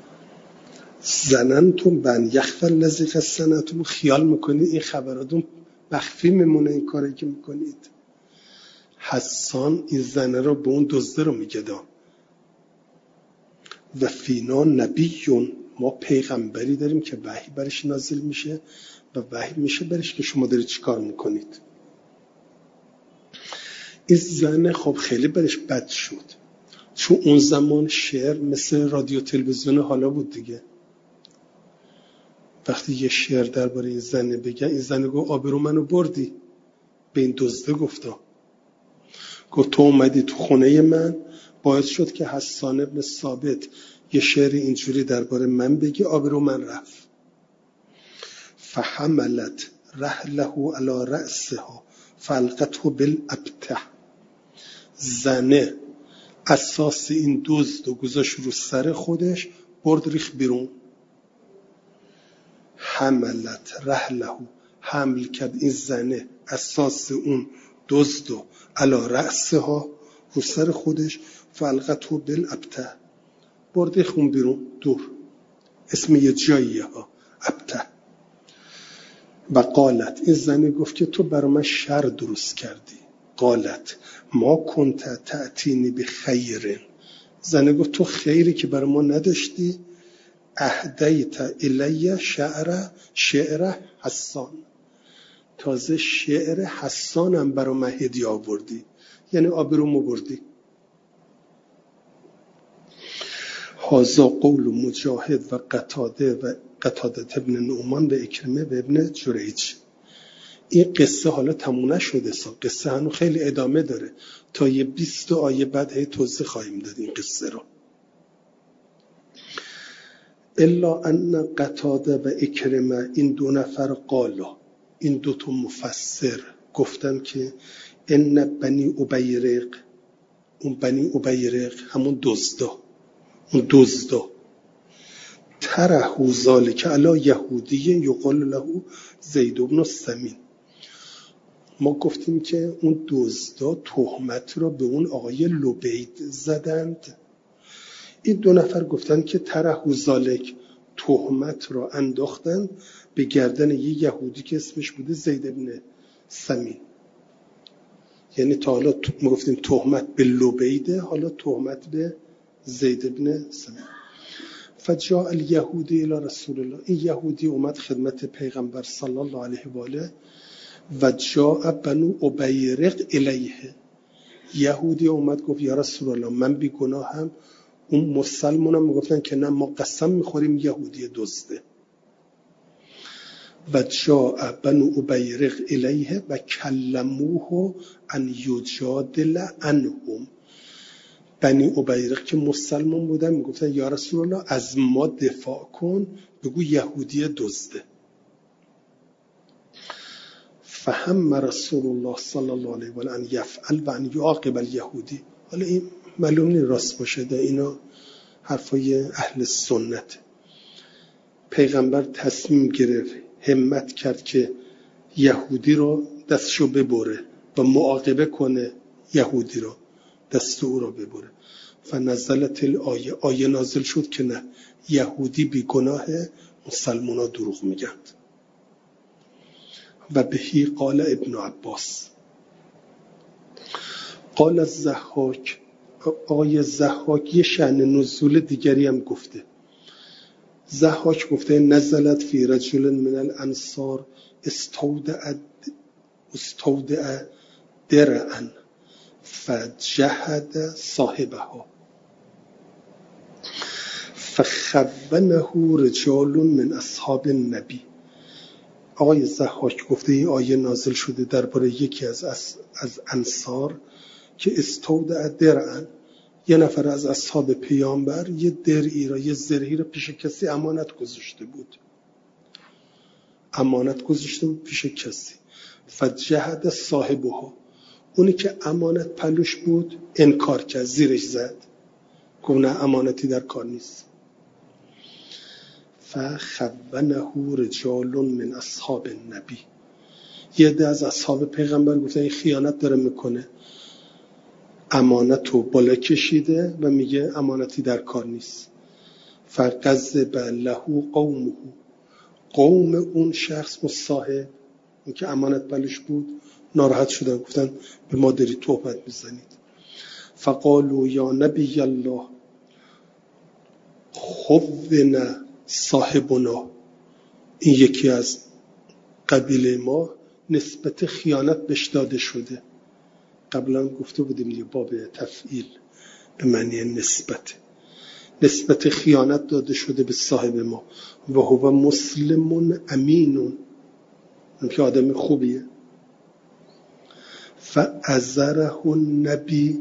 ظننتم بن یخفی الذی قد صنعتم، خیال میکنید این خبراتون مخفی میمونه این کاری که میکنید. حسان این زنه رو به اون دزده رو میگه و فینا نبیون، ما پیغمبری داریم که وحی برش نازل میشه و وحی میشه برش که شما دارید چی کار میکنید. این زنه خب خیلی برش بد شد، چون اون زمان شعر مثل رادیو تلویزیون حالا بود دیگه. وقتی یه شعر درباره این زنه بگن، این زنه گفت آبرو منو بردی، به این دزده گفت تو اومدی تو خونه من، باعث شد که حسان ابن ثابت یه شعر اینجوری درباره من بگی، آبرو من رفت. فحملت رحله علی رأسها فالقته بالابته، زنه اساس این دزد و گذاشت رو سر خودش، برد ریخ بیرون. حملت رحله، حمل کرد این زنه اساس اون دزد و علی رأسها، رو سر خودش، فالقته بالابته، برد ریخ اون بیرون دور، اسم یه جاییه ها ابته. و قالت، این زنه گفت که تو برای من شر درست کردی. قالت ما کنت تأتینی بخیر، زنه گفت تو خیری که برای ما نداشتی. اهدیت الی شعر حسان، تازه شعر حسانم برای من هدیه آوردی، یعنی آبرومو بردی. هذا قول مجاهد و قتاده ابن نعمان و اکرمه و ابن جریج. این قصه حالا تموم نشده، قصه هنوز خیلی ادامه داره، تا یه 20 آیه بعد هی توضیح خواهیم داد این قصه رو. الا ان قتاده و اکرمه، این دو نفر قالا، این دو تا مفسر گفتن که ان بنی ابیرق، اون بنی ابیرق همون دزدا ترحو ذالک علی یهودی یقال له زید بن سمین. ما گفتیم که اون دزدا تهمت را به اون آقای لبید زدند. این دو نفر گفتن که ترحو ذالک، تهمت را انداختند به گردن یه یهودی که اسمش بوده زید بن سمین. یعنی تا حالا ما گفتیم تهمت به لبیده، حالا تهمت به زید بن سمین. فجاء الیهودی الی رسول الله، این یهودی اومد خدمت پیغمبر صلی الله علیه و آله و جاء بنو ابیرق الیه، یهودی اومد گفت یا رسول الله من بی گناهم. اون مسلمانم میگفتن که نه ما قسم میخوریم یهودی دزده. و جاء بنو ابیرق الیه و کلموه ان یجادل عنهم، بنی ابیرق که مسلمان بودن میگفتن یا رسول الله از ما دفاع کن، بگو یهودی دزده. فهم رسول الله صلی الله علیه و آله ان یفعل و ان یعاقب الیهودی. حالا این معلوم نیست راست باشه، ده اینا حرفای اهل سنت. پیغمبر تصمیم گرفت، همت کرد که یهودی رو دستشو ببره و معاقبه کنه، یهودی رو دست او رو ببره. فنزلت الآیه، آیه نازل شد که نه، یهودی بی گناه، مسلمان ها دروغ میگند. و بهی قال ابن عباس قال الضحاک، آیه ضحاک یه شأن نزول دیگری هم گفته. ضحاک گفته نزلت فی رجل من الانصار استودع درعا فجهد صاحبها فخونه رجال من اصحاب النبی. آقای ضحاک گفته این آیه نازل شده درباره یکی از انصار که استودع درعا، یه نفر از اصحاب پیامبر یه درعی را، یه زرهی را پیش کسی امانت گذاشته بود پیش کسی. فجهد صاحبها، اونی که امانت پلوش بود انکار کرد، زیرش زد، گفت نه امانتی در کار نیست. فخونه رجال من اصحاب النبی، یه ده از اصحاب پیغمبر گفتن این خیانت داره میکنه، امانت رو بالا کشیده و میگه امانتی در کار نیست. فغضب له قومه، قوم اون شخص مصاحب، اون که امانت پلوش بود، ناراحت شدن، گفتن به ما داری تهمت میزنید. فقالوا یا نبی الله خون صاحبنا، این یکی از قبیله ما نسبت خیانت بهش داده شده. قبلا گفته بودیم یه باب تفعیل به معنی نسبت خیانت داده شده به صاحب ما. و هو مسلم امینون، اون که آدم خوبیه. فعذره النبی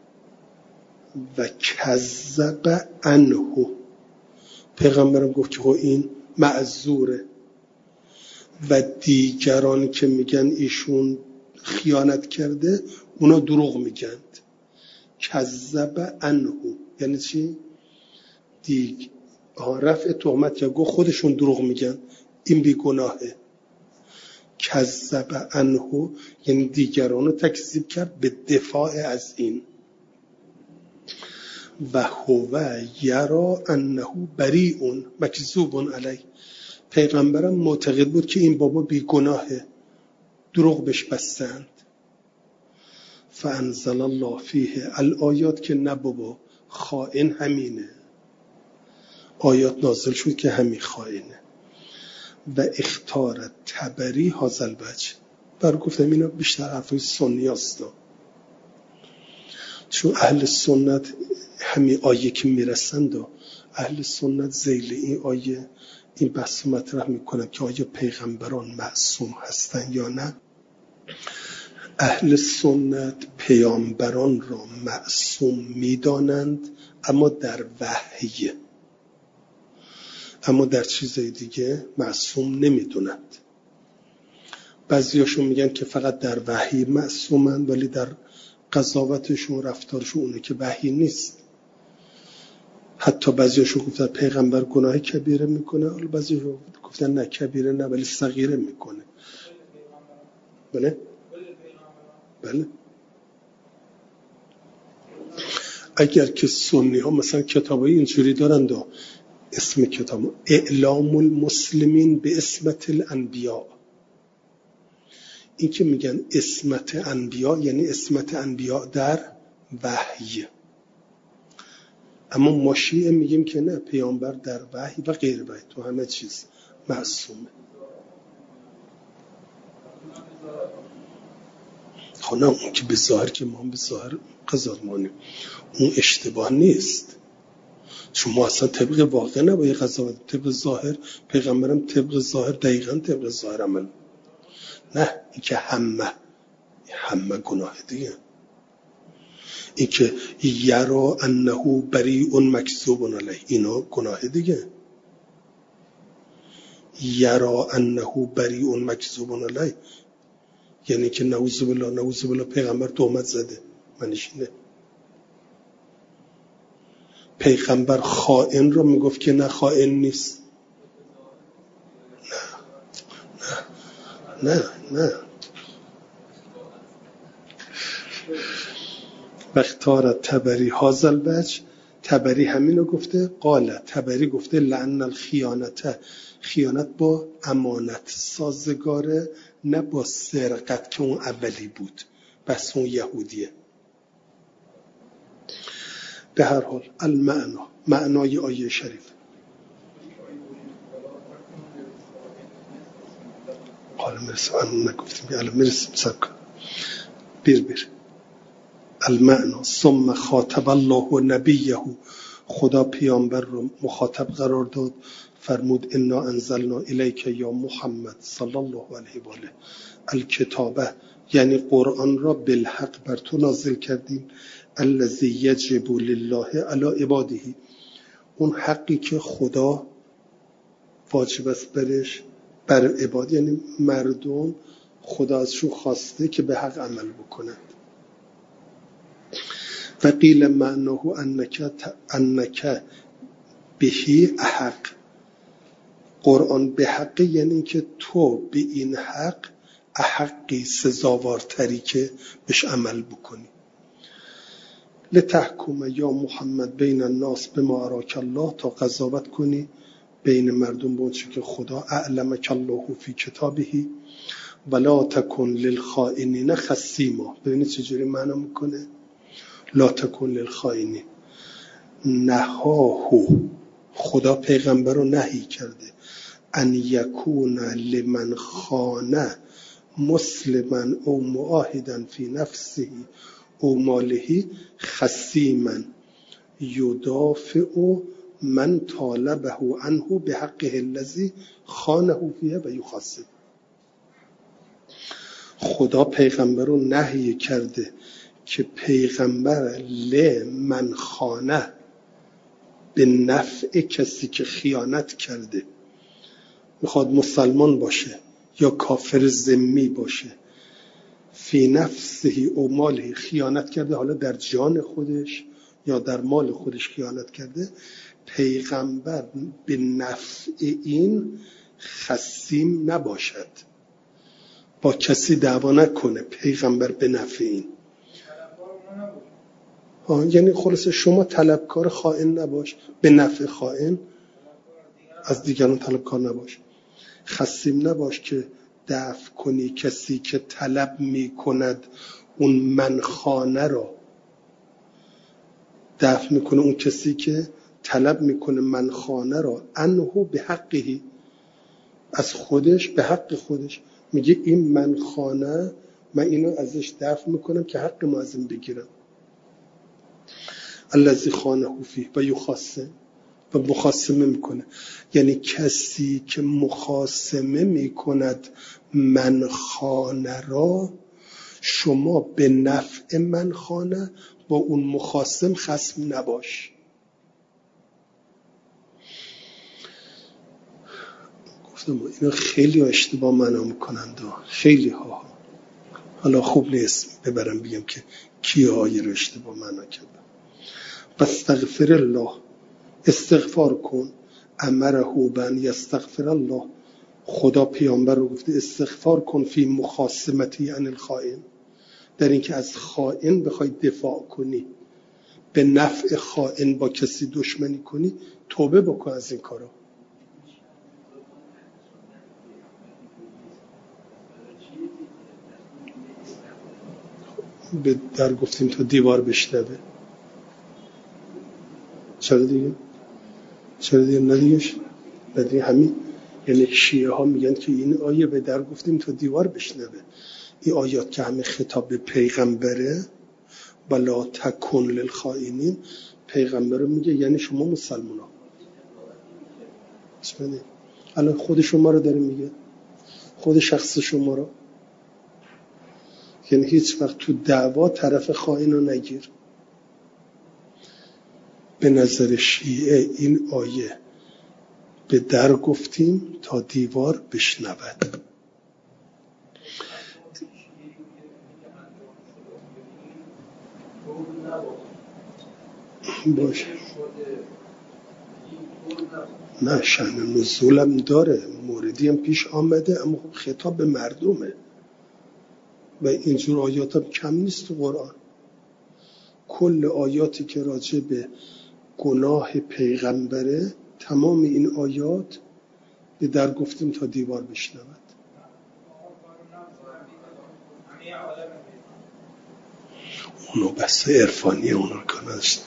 و کذب عنه، پیغمبرم گفت که این معذوره و دیگران که میگن ایشون خیانت کرده اونا دروغ میگند. کذب عنه یعنی چی؟ رفع تهمت، یا گو خودشون دروغ میگن، این بی گناهه. کذب عنه یعنی دیگرانو تکذیب کرد به دفاع از این. و هو یرا انه بریء مکذوب علیه، پیغمبرم معتقد بود که این بابا بی گناهه، دروغ بهش بستند. فانزل الله فیه الآیات، که نه بابا خائن همینه، آیات نازل شد که همین خائنه. و اختار تبری هازل بچ، برای گفتم اینا بیشتر حرفای سنی هستا، چون اهل سنت همین آیه که میرسند و اهل سنت ذیل این آیه این بحث مطرح میکنن که آیا پیغمبران معصوم هستن یا نه. اهل سنت پیامبران را معصوم میدانند، اما در وحی، اما در چیزای دیگه معصوم نمیدونند. بعضیاشون میگن که فقط در وحی معصومن، ولی در قضاوتشون رفتارشون اونه که وحی نیست. حتی بعضیاشون گفتن پیغمبر گناه کبیره میکنه، حالا بعضیاشون گفتن نه کبیره نه ولی صغیره میکنه. بله بله. اگر که سنی ها مثلا کتابای اینجوری دارند، اسم کتاب اعلام المسلمین به اسمت الانبیاء، این که میگن اسمت انبیاء یعنی اسمت انبیاء در وحی. اما ما شیعه میگیم که نه، پیامبر در وحی و غیر وحی تو همه چیز معصومه. خونه اون که به ظاهر که ما به ظاهر قضاوت مانیم، اون اشتباه نیست، چون ما اصلا طبق واقع نباید قضاوت، طبق ظاهر پیغمبرم طبق ظاهر دقیقاً طبق ظاهر عمل. نه، این که همه گناه دیگه. این که یرا انه بریء مکذوب علیه، اینا گناه دیگه. یرا انه بریء مکذوب علیه یعنی که نعوذ بالله پیغمبر تهمت زده، معنیش اینه. پیغمبر خائن رو میگفت که نه خائن نیست. نه بختار تبری هازل بچ، تبری همینو گفته. قال تبری گفته لعن الخیانت، خیانت با امانت سازگاره، نه با سرقت که اون اولی بود، بس اون یهودیه. به هر حال معنای آیه شریف حالا مرسیم، نگفتیم حالا مرسیم سب کن بیر المعنی ثم خاطب الله نبیه، خدا پیامبر رو مخاطب قرار داد، فرمود انا انزلنا الیک یا محمد صلی الله علیه و آله الکتابه، یعنی قرآن را بالحق بر تو نازل کردیم، الذی یجب لله علی عباده، اون حقی که خدا واجب است برش بر عباد، یعنی مردم خدا ازشون خواسته که به حق عمل بکنند. و قیل معناه انک بهی احق، قرآن به حق یعنی که تو به این حق احقی سزاوارتری که بهش عمل بکنی. لتحکم یا محمد بین الناس بما اراک الله، تا قضاوت کنی بین مردم با چه که خدا اعلمک الله فی کتابه، ولا تکن للخائنین خصیما. ببینید چجوری معنا میکنه لا تکن للخائنین. نهاهو، خدا پیغمبر رو نهی کرده، ان یکون لمن خانه مسلما او معاهدا فی نفسه او ماله خصیما یدافع من طالبه عنه بحقه الذی خانه فیه و یخاصم. خدا پیغمبر رو نهی کرده که پیغمبر لمن خانه، به نفع کسی که خیانت کرده، میخواد مسلمان باشه یا کافر ذمی باشه، فی نفسه او ماله، خیانت کرده، حالا در جان خودش یا در مال خودش خیانت کرده، پیغمبر به نفع این خصیم نباشد، با کسی دعوا نکنه، پیغمبر به نفع این. یعنی خلاصه شما طلبکار خائن نباش، به نفع خائن از دیگران طلبکار نباش، خصیم نباش که دفع کنی کسی که طلب می کند اون منخانه را، دفع میکنه اون کسی که طلب میکنه منخانه را، انهو به حقی، از خودش به حق خودش، میگه این منخانه من اینو ازش دفع میکنم که حق ما از این بگیرم. الذی خانه فیه و یخاصم، و مخاصمه میکنه. یعنی کسی که مخاصمه میکند من خانه را، شما به نفع من خانه با اون مخاصم خصم نباش. گفتم اینا خیلی اشتباه معنا میکنند، خیلی ها. حالا خوب نیست ببرم بگم که کیه هایی رو اشتباه معنا کردم. واستغفر الله، استغفار کن. امره بن یستغفر الله، خدا پیامبر رو گفته استغفار کن فی مخاصمتی عن الخائن، در اینکه از خائن بخوای دفاع کنی، به نفع خائن با کسی دشمنی کنی، توبه بکن از این کارا. به در گفتیم تا دیوار بشنوه. چرا دیگه ندیگه همین. یعنی شیعه ها میگن که این آیه به در گفتیم تا دیوار بشنوه. این آیات که همه خطاب به پیغمبره، ولا تکن للخائنین، پیغمبر رو میگه یعنی شما مسلمان ها. الان خود شما رو داره میگه، خود شخص شما رو. یعنی هیچ وقت تو دعوا طرف خائن رو نگیر. به نظر شیعه این آیه به در گفتیم تا دیوار بشنود. باشه، نه شأن نزولم داره، موردی هم پیش آمده، اما خب خطاب به مردمه و اینجور آیات هم کم نیست تو قرآن. کل آیاتی که راجع به گناه پیغمبره، تمام این آیات به در گفتیم تا دیوار بشنود. اونو بس عرفانی اونو کنست.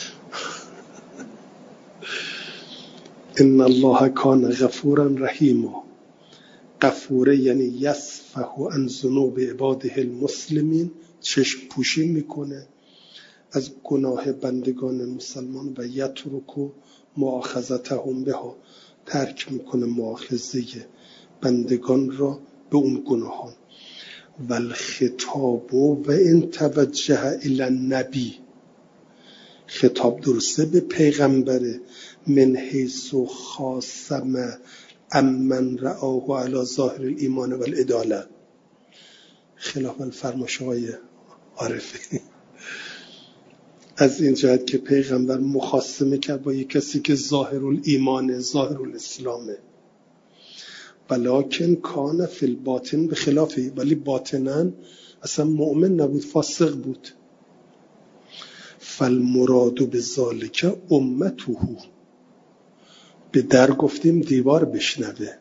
ان الله کان غفورا رحیما. غفوره یعنی یصفح عن ذنوب عباده المسلمین، چشم پوشی میکنه از گناه بندگان مسلمان، و یترک مؤاخذتهم بها، ترک میکنه مؤاخذه بندگان را به اون گناهان. و الخطاب و ان توجه الی النبی، خطاب درسته به پیغمبره، من حیث خاصم امن رآه علی ظاهر الایمان و العداله، خلاف الفرمایش های عارفی. از این جهت که پیغمبر مخاصمه کرد با یک کسی که ظاهر الایمان، ظاهر الاسلامه، ولکن کان فی الباطن به خلافی، ولی باطناً اصلا مؤمن نبود، فاسق بود. فالمراد بذالک امته، به در گفتیم دیوار بشنوه.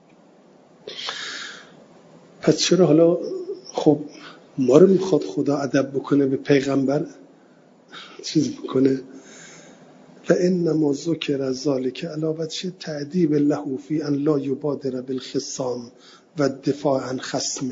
پس چرا حالا خب ما رو میخواد خدا ادب بکنه، به پیغمبر چیز بکنه؟ و انما ذکر ذلک علاوه چه تعذیب له فی ان لا یبادر بالخصام و دفاع عن خصم.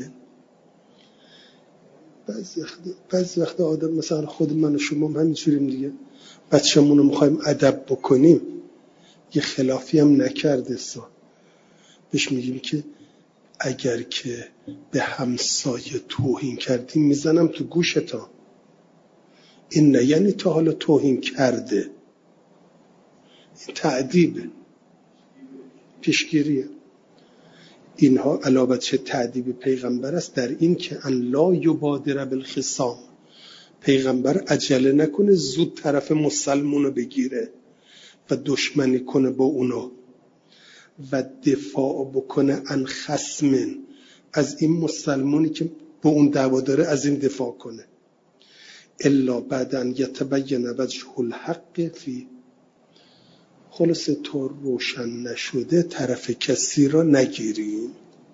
بعضی وقت آدم مثلا خود من و شما هم همینجوریم دیگه، بچه‌مون رو میخوایم ادب بکنیم، یه خلافی هم نکرده سا، بهش میگیم که اگر که به همسایه توهین کردی میزنم تو گوشتا. این نه یعنی تا حالا توهین کرده، این تعذیبه، پیشگیریه. اینها علاوه چه تعذیب پیغمبر است در این که ان لا یبادر بالخصام، پیغمبر عجله نکنه زود طرف مسلمونو بگیره و دشمنی کنه با اونا، و دفاع بکنه عن خصم، از این مسلمونی که با اون دعوا داره از این دفاع کنه. الا بعد ان یتبین وجه الحق فی، خلاصه تا روشن نشده طرف کسی را نگیریم.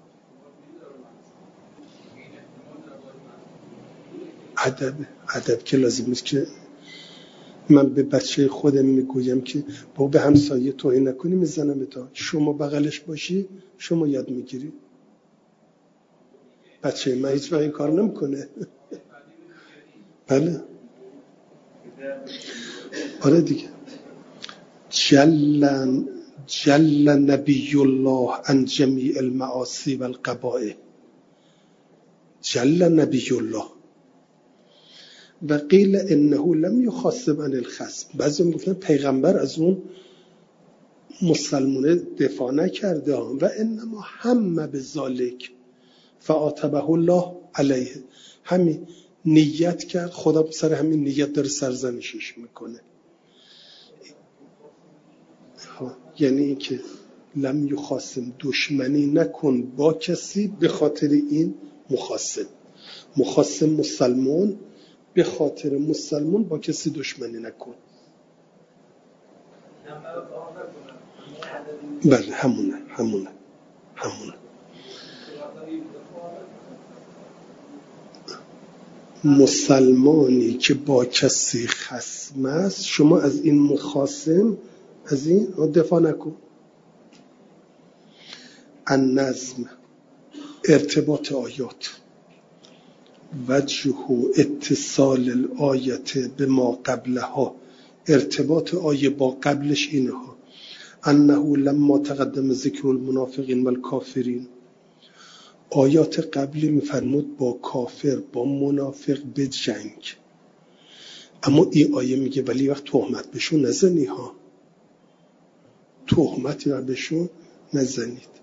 ادب که لازم نیست که من به بچه خودم میگویم که با به همسایه توهین نکنی میزنم تا شما بغلش باشی شما یاد میگیری. بچه من هیچ وقت این کار نمیکنه. بله آره دیگه. جل نبی الله عن جمیع المعاصی و القبائح. جل نبی الله و قیل انه لم یخاصم عن الخصم. بعضی میگفتن پیغمبر از اون مسلمونه دفاع نکرده و انما هم بذالک فعاتبه الله علیه. همین نیت کرد، خدا سر همین نیت داره سرزنشش میکنه. یعنی این که لم یخاصم، دشمنی نکن با کسی به خاطر این مخاصم مسلمان، به خاطر مسلمان با کسی دشمنی نکن. بله همونه. مسلمانی که با کسی خصم است، شما از این مخاصم از این دفاع نکن. النظم، ارتباط آیات، وجه اتصال الآیت به ما قبلها، ارتباط آیه با قبلش اینها. انه لما تقدم ذکر المنافقین و الکافرین، آیات قبلی میفرمود با کافر با منافق به جنگ، اما این آیه میگه ولی وقت تهمت بهشون نزنی ها، تهمتی را بهشون نزنید.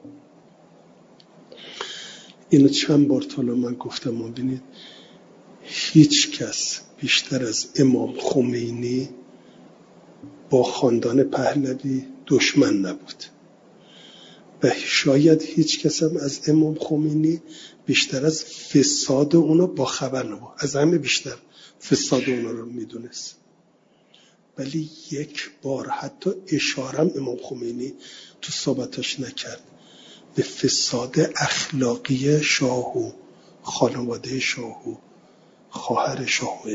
اینو چند بار تا من گفتم و ببینید هیچ کس بیشتر از امام خمینی با خاندان پهلوی دشمن نبود و شاید هیچ کس هم از امام خمینی بیشتر از فساد اونا با خبر نبود، از همه بیشتر فساد اونا رو میدونست. ولی یک بار حتی اشارم امام خمینی تو صحبتاش نکرد به فساد اخلاقی شاه و خانواده شاه و خواهر شاه و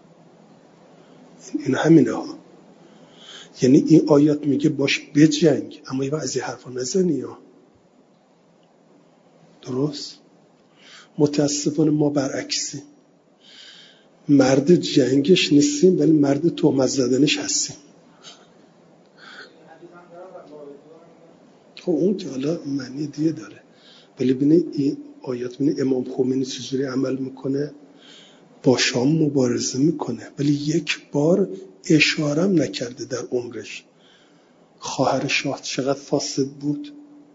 اینا همینه ها. یعنی این آیات میگه باش بجنگ، اما یه از این حرفا نزنی ها. درست؟ متاسفانه ما برعکسیم، مرد جنگش نیستیم ولی مرد تهمت زدنش هستیم. خب اون که حالا معنی دیگه داره، ولی ببینید این آیات ببینید امام خمینی چجوری عمل میکنه، با شام مبارزه میکنه ولی یک بار اشارم نکرده در عمرش. خواهر شاه چقدر فاسد بود.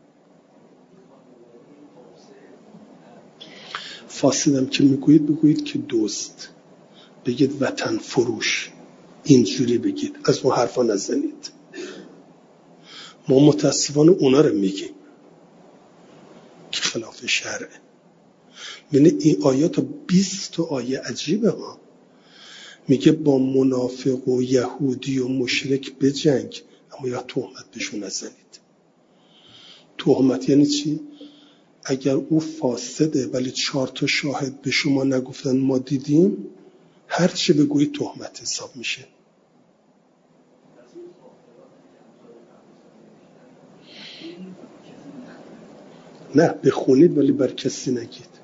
فاسدم که بگویید که دوست، بگید وطن فروش، اینجوری بگید، از اون حرفا نزنید. ما متاسفانه اونا رو میگیم که خلاف شرعه. ببینید این آیات 20 آیه عجیبه ها، میگه با منافق و یهودی و مشرک بجنگ، اما یا تهمت بهشون نزنید. تهمت یعنی چی؟ اگر او فاسده ولی 4 تا شاهد به شما نگفتن ما دیدیم، هر چی بگویی تهمت حساب میشه. نه بخونید ولی بر کسی نگید.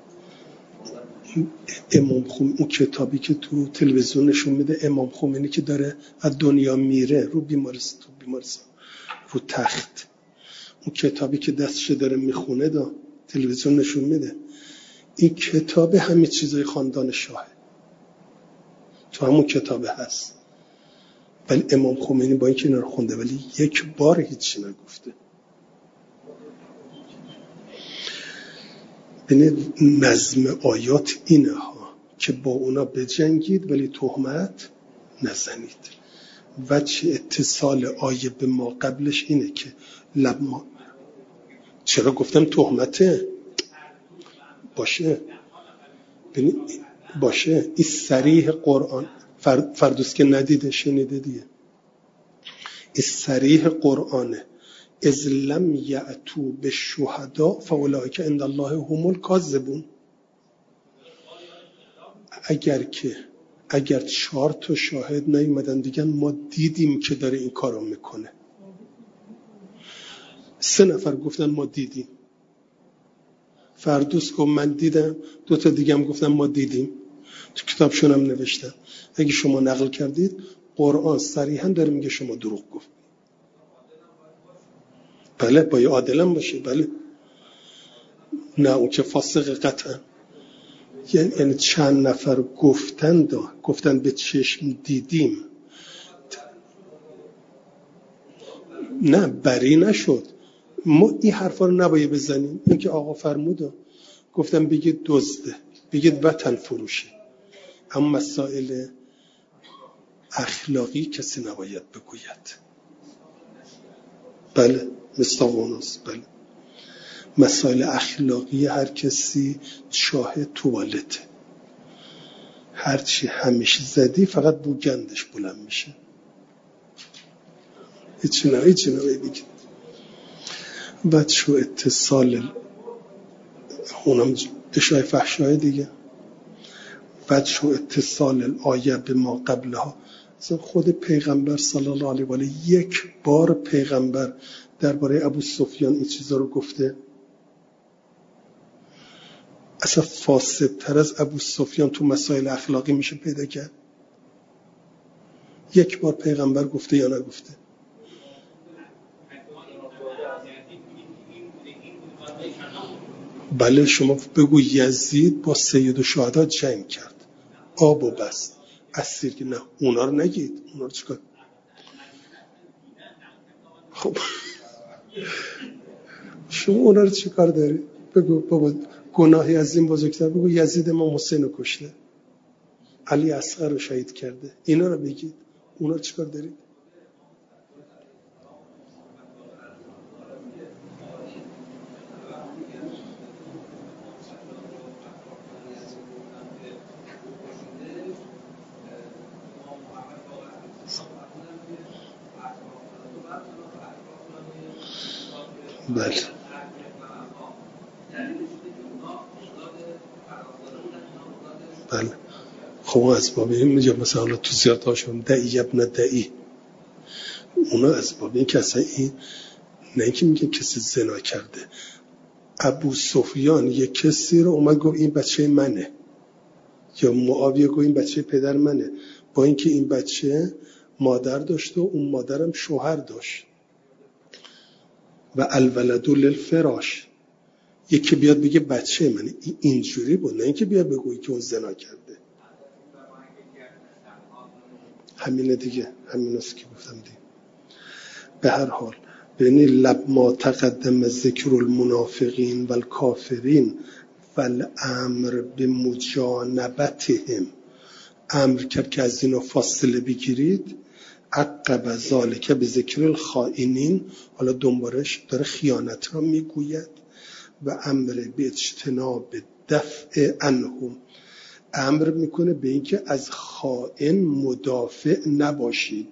امام خمینی اون کتابی که تو تلویزیون نشون میده امام خمینی که داره از دنیا میره رو بیمارستان رو تخت، اون کتابی که دستش داره میخونه تلویزیون نشون میده، این کتاب همه چیزای خاندان شاهه تو همون کتابه هست. ولی امام خمینی با اینکه اینا رو خونده ولی یک بار هیچی نگفته. ببینید نظم آیات اینه ها که با اونا بجنگید ولی تهمت نزنید. وجه اتصال آیه به ما قبلش اینه که لما، چرا گفتم تهمته باشه، ببینید باشه، این صریح قرآن فردوس که ندیده شنیده دیگه، این صریح قرآنه. اذ لم یأتوا بالشهداء فاولئک عند الله هم الکاذبون. اگر 4 تا شاهد نیومدن دیگه ما دیدیم که داره این کارو میکنه، 3 نفر گفتن ما دیدیم، فردوس گفت من دیدم، 2 تا دیگه هم گفتن ما دیدیم، تو کتابشون هم نوشتن. اگه شما نقل کردید قرآن صریحا داره میگه شما دروغ گفت. بله باید عادلم باشه. بله نه اون که فاسق قطعا. یعنی چند نفر گفتن به چشم دیدیم، نه بری نشد. ما این حرفا رو نباید بزنیم. این که آقا فرموده گفتم بگید دزده، بگید وطن فروشه، اما مسائل اخلاقی کسی نباید بگوید. بله مستقوناست. بله مسائل اخلاقی هر کسی چاه توالته، هرچی همیشه زدی فقط بوگندش بلند میشه. هیچی نباید بگید. بعد شو اتصال اونم اشاره فحشای دیگه. بعد شو اتصال الآیه به ما قبلها. اصلا خود پیغمبر صلی الله علیه و آله یک بار پیغمبر درباره ابو سفیان این چیزا رو گفته؟ اصلا فاسدتر از ابو سفیان تو مسائل اخلاقی میشه پیدا کرد؟ یک بار پیغمبر گفته یا نگفته؟ بله شما بگو یزید با سید الشهدا جنگ کرد، آب و بس، اسیر که نه، اونا رو نگید. اونا رو چیکار؟ خب شما اونا رو چیکار داری؟ بگو بابا گناهی از این بزرگتر، بگو یزید ما حسین رو کشته، علی اصغر رو شهید کرده، اینا رو بگید. اونا رو چیکار دارید؟ بله بله. خب اسباب این میگه مثلا تو زیادهاشون دعی ابن دعی، اونا اسباب این که اصلا این نه اینکه میگه کسی زنا کرده. ابو سفیان یک کسی رو اومد گفت این بچه منه، یا معاویه گفت این بچه پدر منه، با اینکه این بچه مادر داشت و اون مادرم شوهر داشت. و الولد للفراش، یکی بیاد بگه بچه منه، اینجوری بود، نه اینکه بیاد بگویی که اون زنا کرده. همینه دیگه، همین است که گفتم دیگه. به هر حال ببینید لب ما تقدم ذکر المنافقین و الکافرین و الامر بمجانبتهم، امر کرد که از اینو فاصله بگیرید. عقب ذالک به ذکر الخائنین، حالا دنبالش داره خیانت را میگوید. و امر به اجتناب دفع عنهم، امر میکنه به اینکه از خائن مدافع نباشید،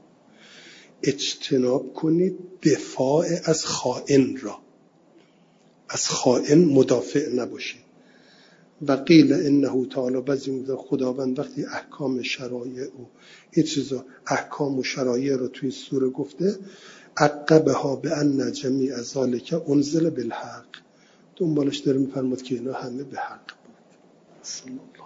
اجتناب کنید دفاع از خائن را، از خائن مدافع نباشید. و قیل انه تعالی، بعضی میگن خداوند وقتی احکام شرایع او این چیزا احکام و شرایع رو توی سوره گفته، عقبها به ان جمیع ذالک انزل بالحق، دنبالش داره میفرماد که اینا همه به حق بود.